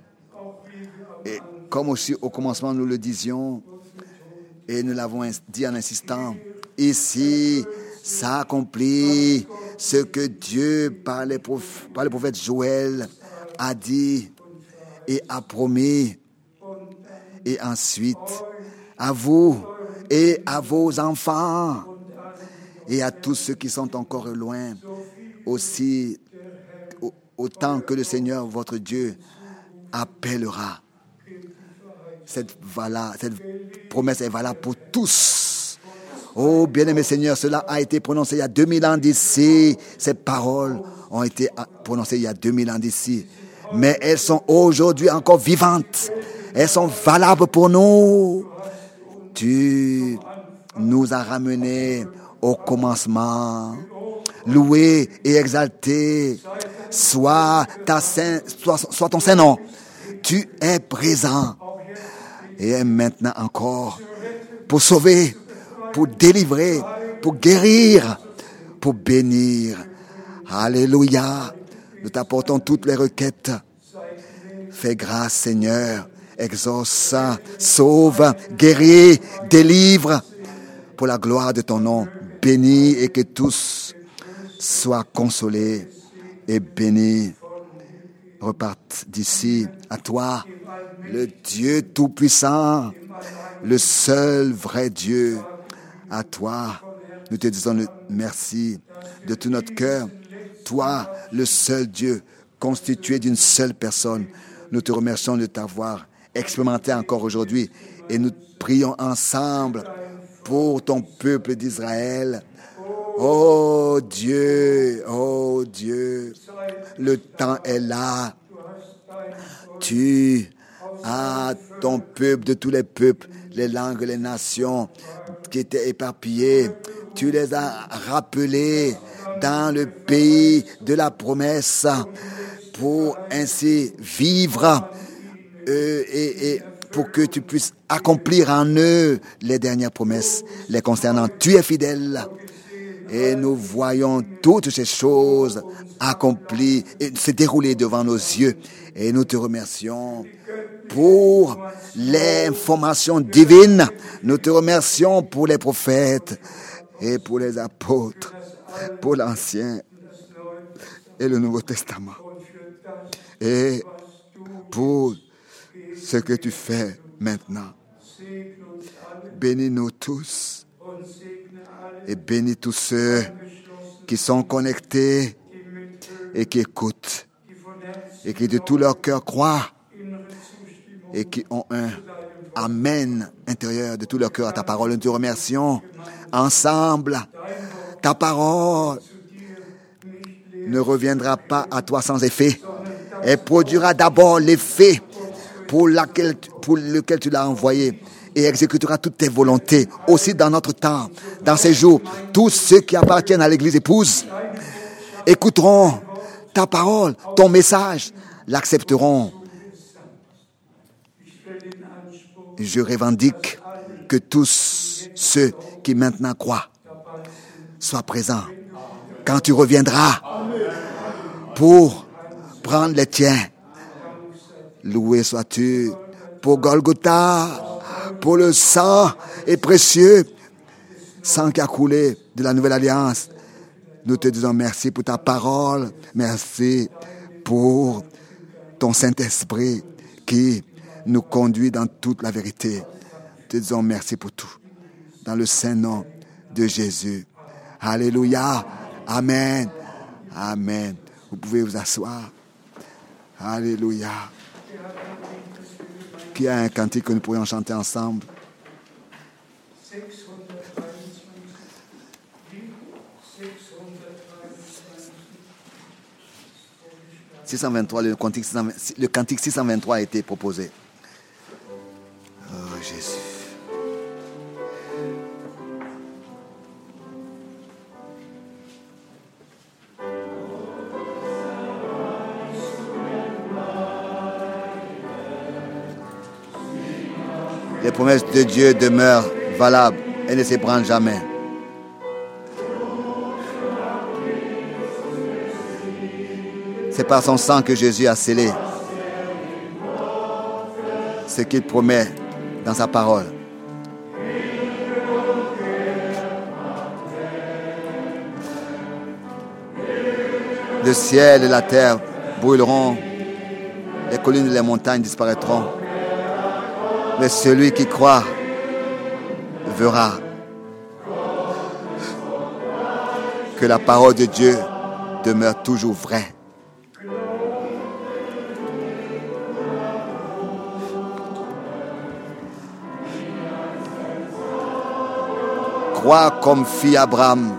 Et comme aussi au commencement nous le disions, et nous l'avons dit en insistant, ici s'accomplit ce que Dieu, par le prophète Joël, a dit et a promis. Et ensuite, à vous et à vos enfants et à tous ceux qui sont encore loin, aussi autant que le Seigneur, votre Dieu, appellera. Cette promesse est valable pour tous. Oh, bien-aimé Seigneur, cela a été prononcé il y a 2000 ans d'ici. Ces paroles ont été prononcées il y a 2000 ans d'ici. Mais elles sont aujourd'hui encore vivantes. Elles sont valables pour nous. Tu nous as ramenés au commencement. Loué et exalté soit ton Saint-Nom. Tu es présent. Et maintenant encore, pour sauver, pour délivrer, pour guérir, pour bénir. Alléluia. Nous t'apportons toutes les requêtes. Fais grâce, Seigneur. Exauce, sauve, guéris, délivre. Pour la gloire de ton nom, bénis et que tous soient consolés et bénis. Repartent d'ici à toi, le Dieu Tout-Puissant, le seul vrai Dieu. À toi, nous te disons merci de tout notre cœur. Toi, le seul Dieu, constitué d'une seule personne. Nous te remercions de t'avoir expérimenté encore aujourd'hui et nous prions ensemble pour ton peuple d'Israël. Oh Dieu, le temps est là. Tu as ton peuple de tous les peuples, les langues, les nations qui étaient éparpillées. Tu les as rappelés dans le pays de la promesse pour ainsi vivre et pour que tu puisses accomplir en eux les dernières promesses les concernant. Tu es fidèle. Et nous voyons toutes ces choses accomplies et se dérouler devant nos yeux. Et nous te remercions pour l'information divine. Nous te remercions pour les prophètes et pour les apôtres, pour l'Ancien et le Nouveau Testament. Et pour ce que tu fais maintenant. Bénis-nous tous. Et bénis tous ceux qui sont connectés et qui écoutent et qui de tout leur cœur croient et qui ont un amen intérieur de tout leur cœur à ta parole. Nous te remercions ensemble. Ta parole ne reviendra pas à toi sans effet. Elle produira d'abord l'effet pour lequel tu l'as envoyé et exécutera toutes tes volontés. Aussi dans notre temps, dans ces jours, tous ceux qui appartiennent à l'Église épouse écouteront ta parole, ton message, l'accepteront. Je revendique que tous ceux qui maintenant croient soient présents quand tu reviendras pour prendre les tiens. Loué sois-tu pour Golgotha, pour le sang et précieux sang qui a coulé de la nouvelle alliance. Nous te disons merci pour ta parole, merci pour ton Saint-Esprit qui nous conduit dans toute la vérité. Nous te disons merci pour tout. Dans le saint nom de Jésus. Alléluia. Amen. Amen. Vous pouvez vous asseoir. Alléluia. Qui a un cantique que nous pourrions chanter ensemble? 623, le cantique 623 a été proposé. Oh Jésus. Les promesses de Dieu demeurent valables et ne s'ébranlent jamais. C'est par son sang que Jésus a scellé ce qu'il promet dans sa parole. Le ciel et la terre brûleront, les collines et les montagnes disparaîtront. Mais celui qui croit verra que la parole de Dieu demeure toujours vraie. Crois comme fit Abraham.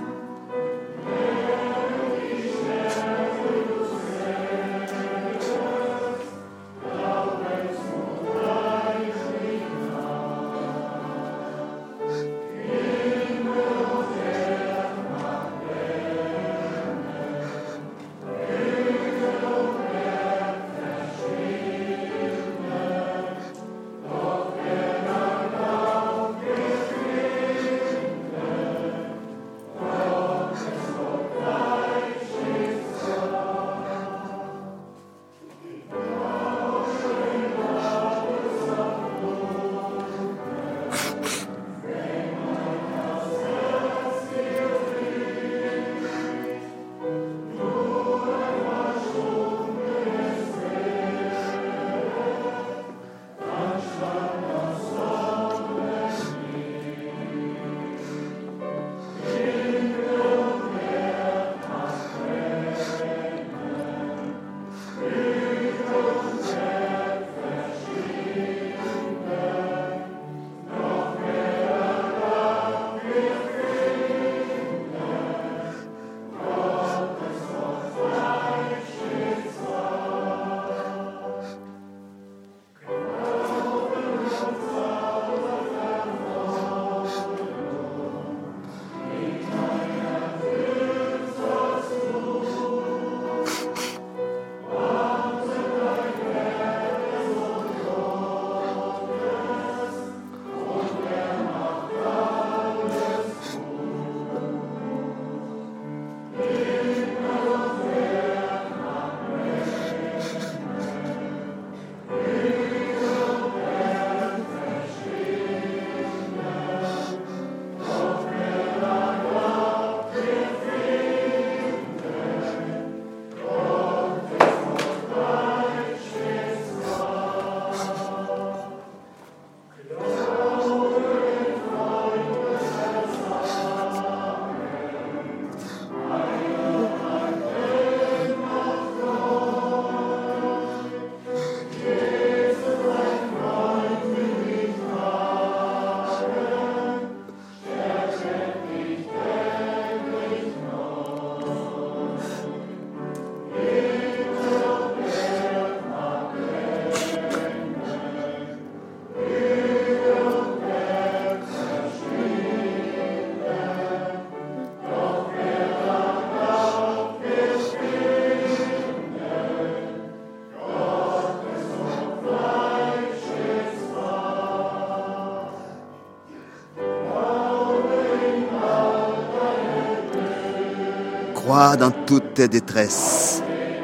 Crois dans toutes tes détresses.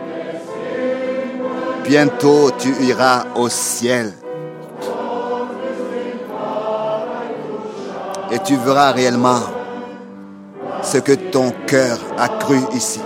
Bientôt tu iras au ciel. Et tu verras réellement ce que ton cœur a cru ici.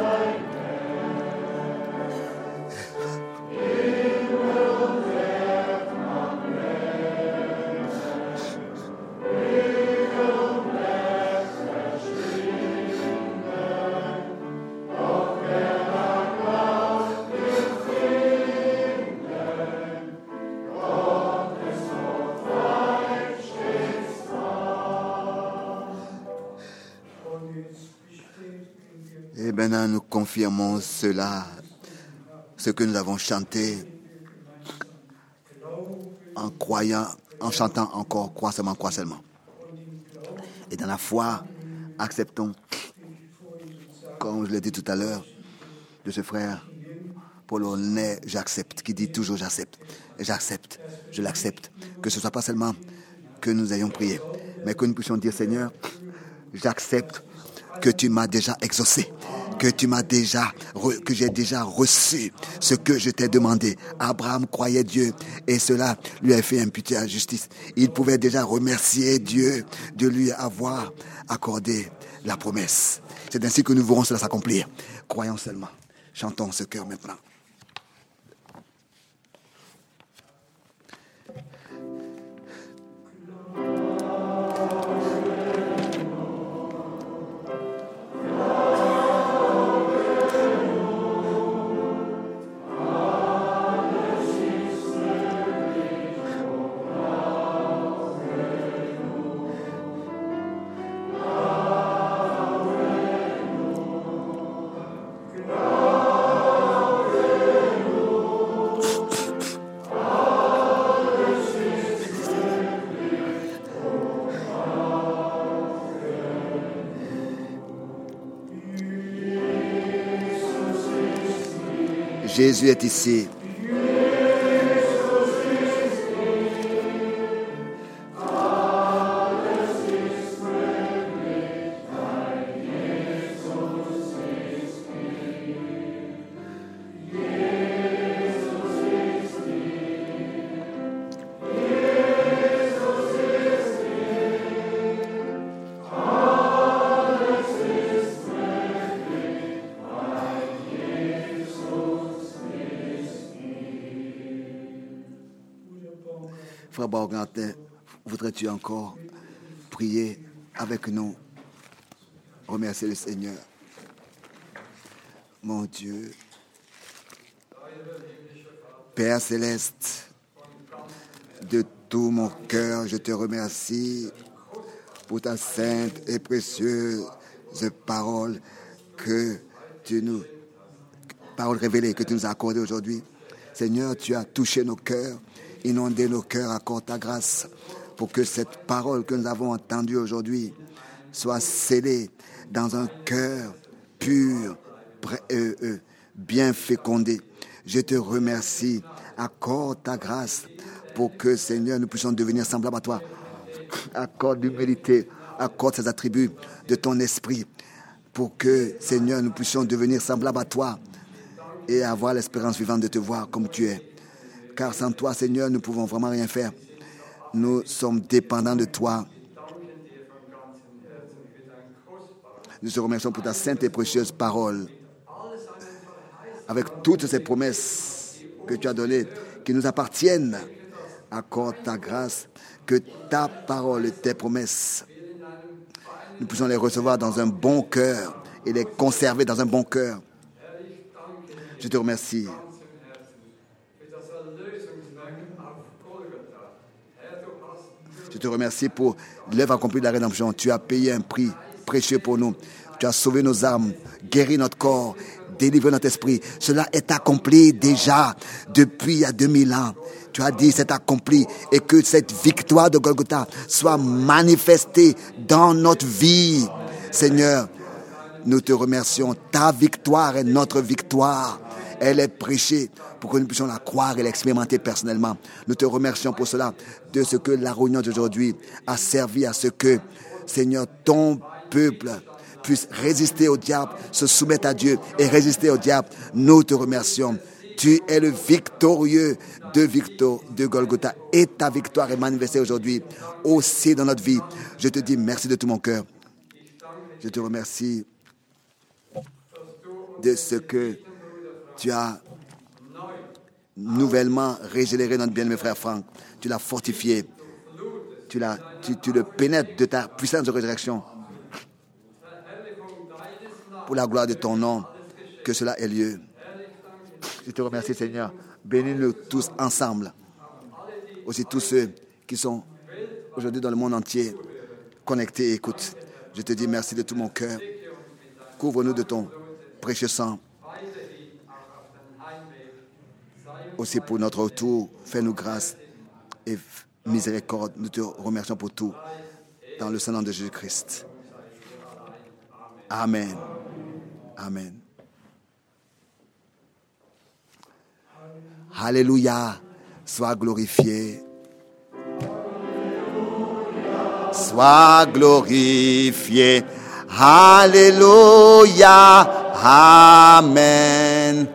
Et maintenant, nous confirmons cela, ce que nous avons chanté, en croyant, en chantant encore, crois seulement, crois seulement. Et dans la foi, acceptons, comme je l'ai dit tout à l'heure, de ce frère polonais, j'accepte, qui dit toujours j'accepte. Et j'accepte, je l'accepte. Que ce ne soit pas seulement que nous ayons prié, mais que nous puissions dire, Seigneur, j'accepte que tu m'as déjà exaucé, que j'ai déjà reçu ce que je t'ai demandé. Abraham croyait Dieu et cela lui a fait imputer à la justice. Il pouvait déjà remercier Dieu de lui avoir accordé la promesse. C'est ainsi que nous verrons cela s'accomplir. Croyons seulement. Chantons ce cœur maintenant. Jésus est ici. Frère Borgantin, voudrais-tu encore prier avec nous? Remercier le Seigneur. Mon Dieu, Père Céleste, de tout mon cœur, je te remercie pour ta sainte et précieuse parole parole révélée que tu nous as accordée aujourd'hui. Seigneur, tu as touché nos cœurs, inondé nos cœurs, accorde ta grâce pour que cette parole que nous avons entendue aujourd'hui soit scellée dans un cœur pur, bien fécondé. Je te remercie. Accorde ta grâce pour que, Seigneur, nous puissions devenir semblables à toi. Accorde l'humilité, accorde ces attributs de ton esprit pour que, Seigneur, nous puissions devenir semblables à toi et avoir l'espérance vivante de te voir comme tu es. Car sans toi, Seigneur, nous ne pouvons vraiment rien faire. Nous sommes dépendants de toi. Nous te remercions pour ta sainte et précieuse parole. Avec toutes ces promesses que tu as données, qui nous appartiennent, accorde ta grâce, que ta parole et tes promesses, nous puissions les recevoir dans un bon cœur et les conserver dans un bon cœur. Je te remercie. Je te remercie pour l'œuvre accomplie de la rédemption. Tu as payé un prix précieux pour nous. Tu as sauvé nos âmes, guéri notre corps, délivré notre esprit. Cela est accompli déjà depuis il y a 2000 ans. Tu as dit c'est accompli et que cette victoire de Golgotha soit manifestée dans notre vie. Seigneur, nous te remercions. Ta victoire est notre victoire. Elle est prêchée pour que nous puissions la croire et l'expérimenter personnellement. Nous te remercions pour cela, de ce que la réunion d'aujourd'hui a servi à ce que, Seigneur, ton peuple puissent résister au diable, se soumettre à Dieu et résister au diable. Nous te remercions. Tu es le victorieux de Golgotha et ta victoire est manifestée aujourd'hui aussi dans notre vie. Je te dis merci de tout mon cœur. Je te remercie de ce que tu as nouvellement régénéré notre bien-aimé frère Franck. Tu l'as fortifié. Tu le pénètres de ta puissance de résurrection. Pour la gloire de ton nom, que cela ait lieu. Je te remercie, Seigneur. Bénis-nous tous ensemble. Aussi tous ceux qui sont aujourd'hui dans le monde entier connectés et écoutent. Je te dis merci de tout mon cœur. Couvre-nous de ton précieux sang. Aussi pour notre retour, fais-nous grâce et miséricorde. Nous te remercions pour tout. Dans le nom de Jésus-Christ. Amen. Amen. Alléluia. Sois glorifié. Sois glorifié. Alléluia. Amen.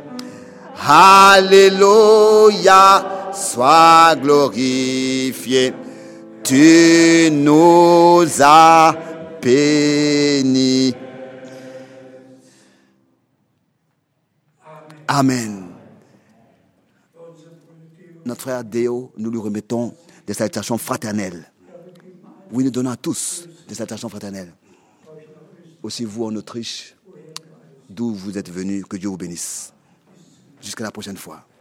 Alléluia. Sois glorifié. Tu nous as bénis. Amen. Notre frère Déo, nous lui remettons des salutations fraternelles. Oui, nous donnons à tous des salutations fraternelles. Aussi vous en Autriche, d'où vous êtes venus, que Dieu vous bénisse. Jusqu'à la prochaine fois.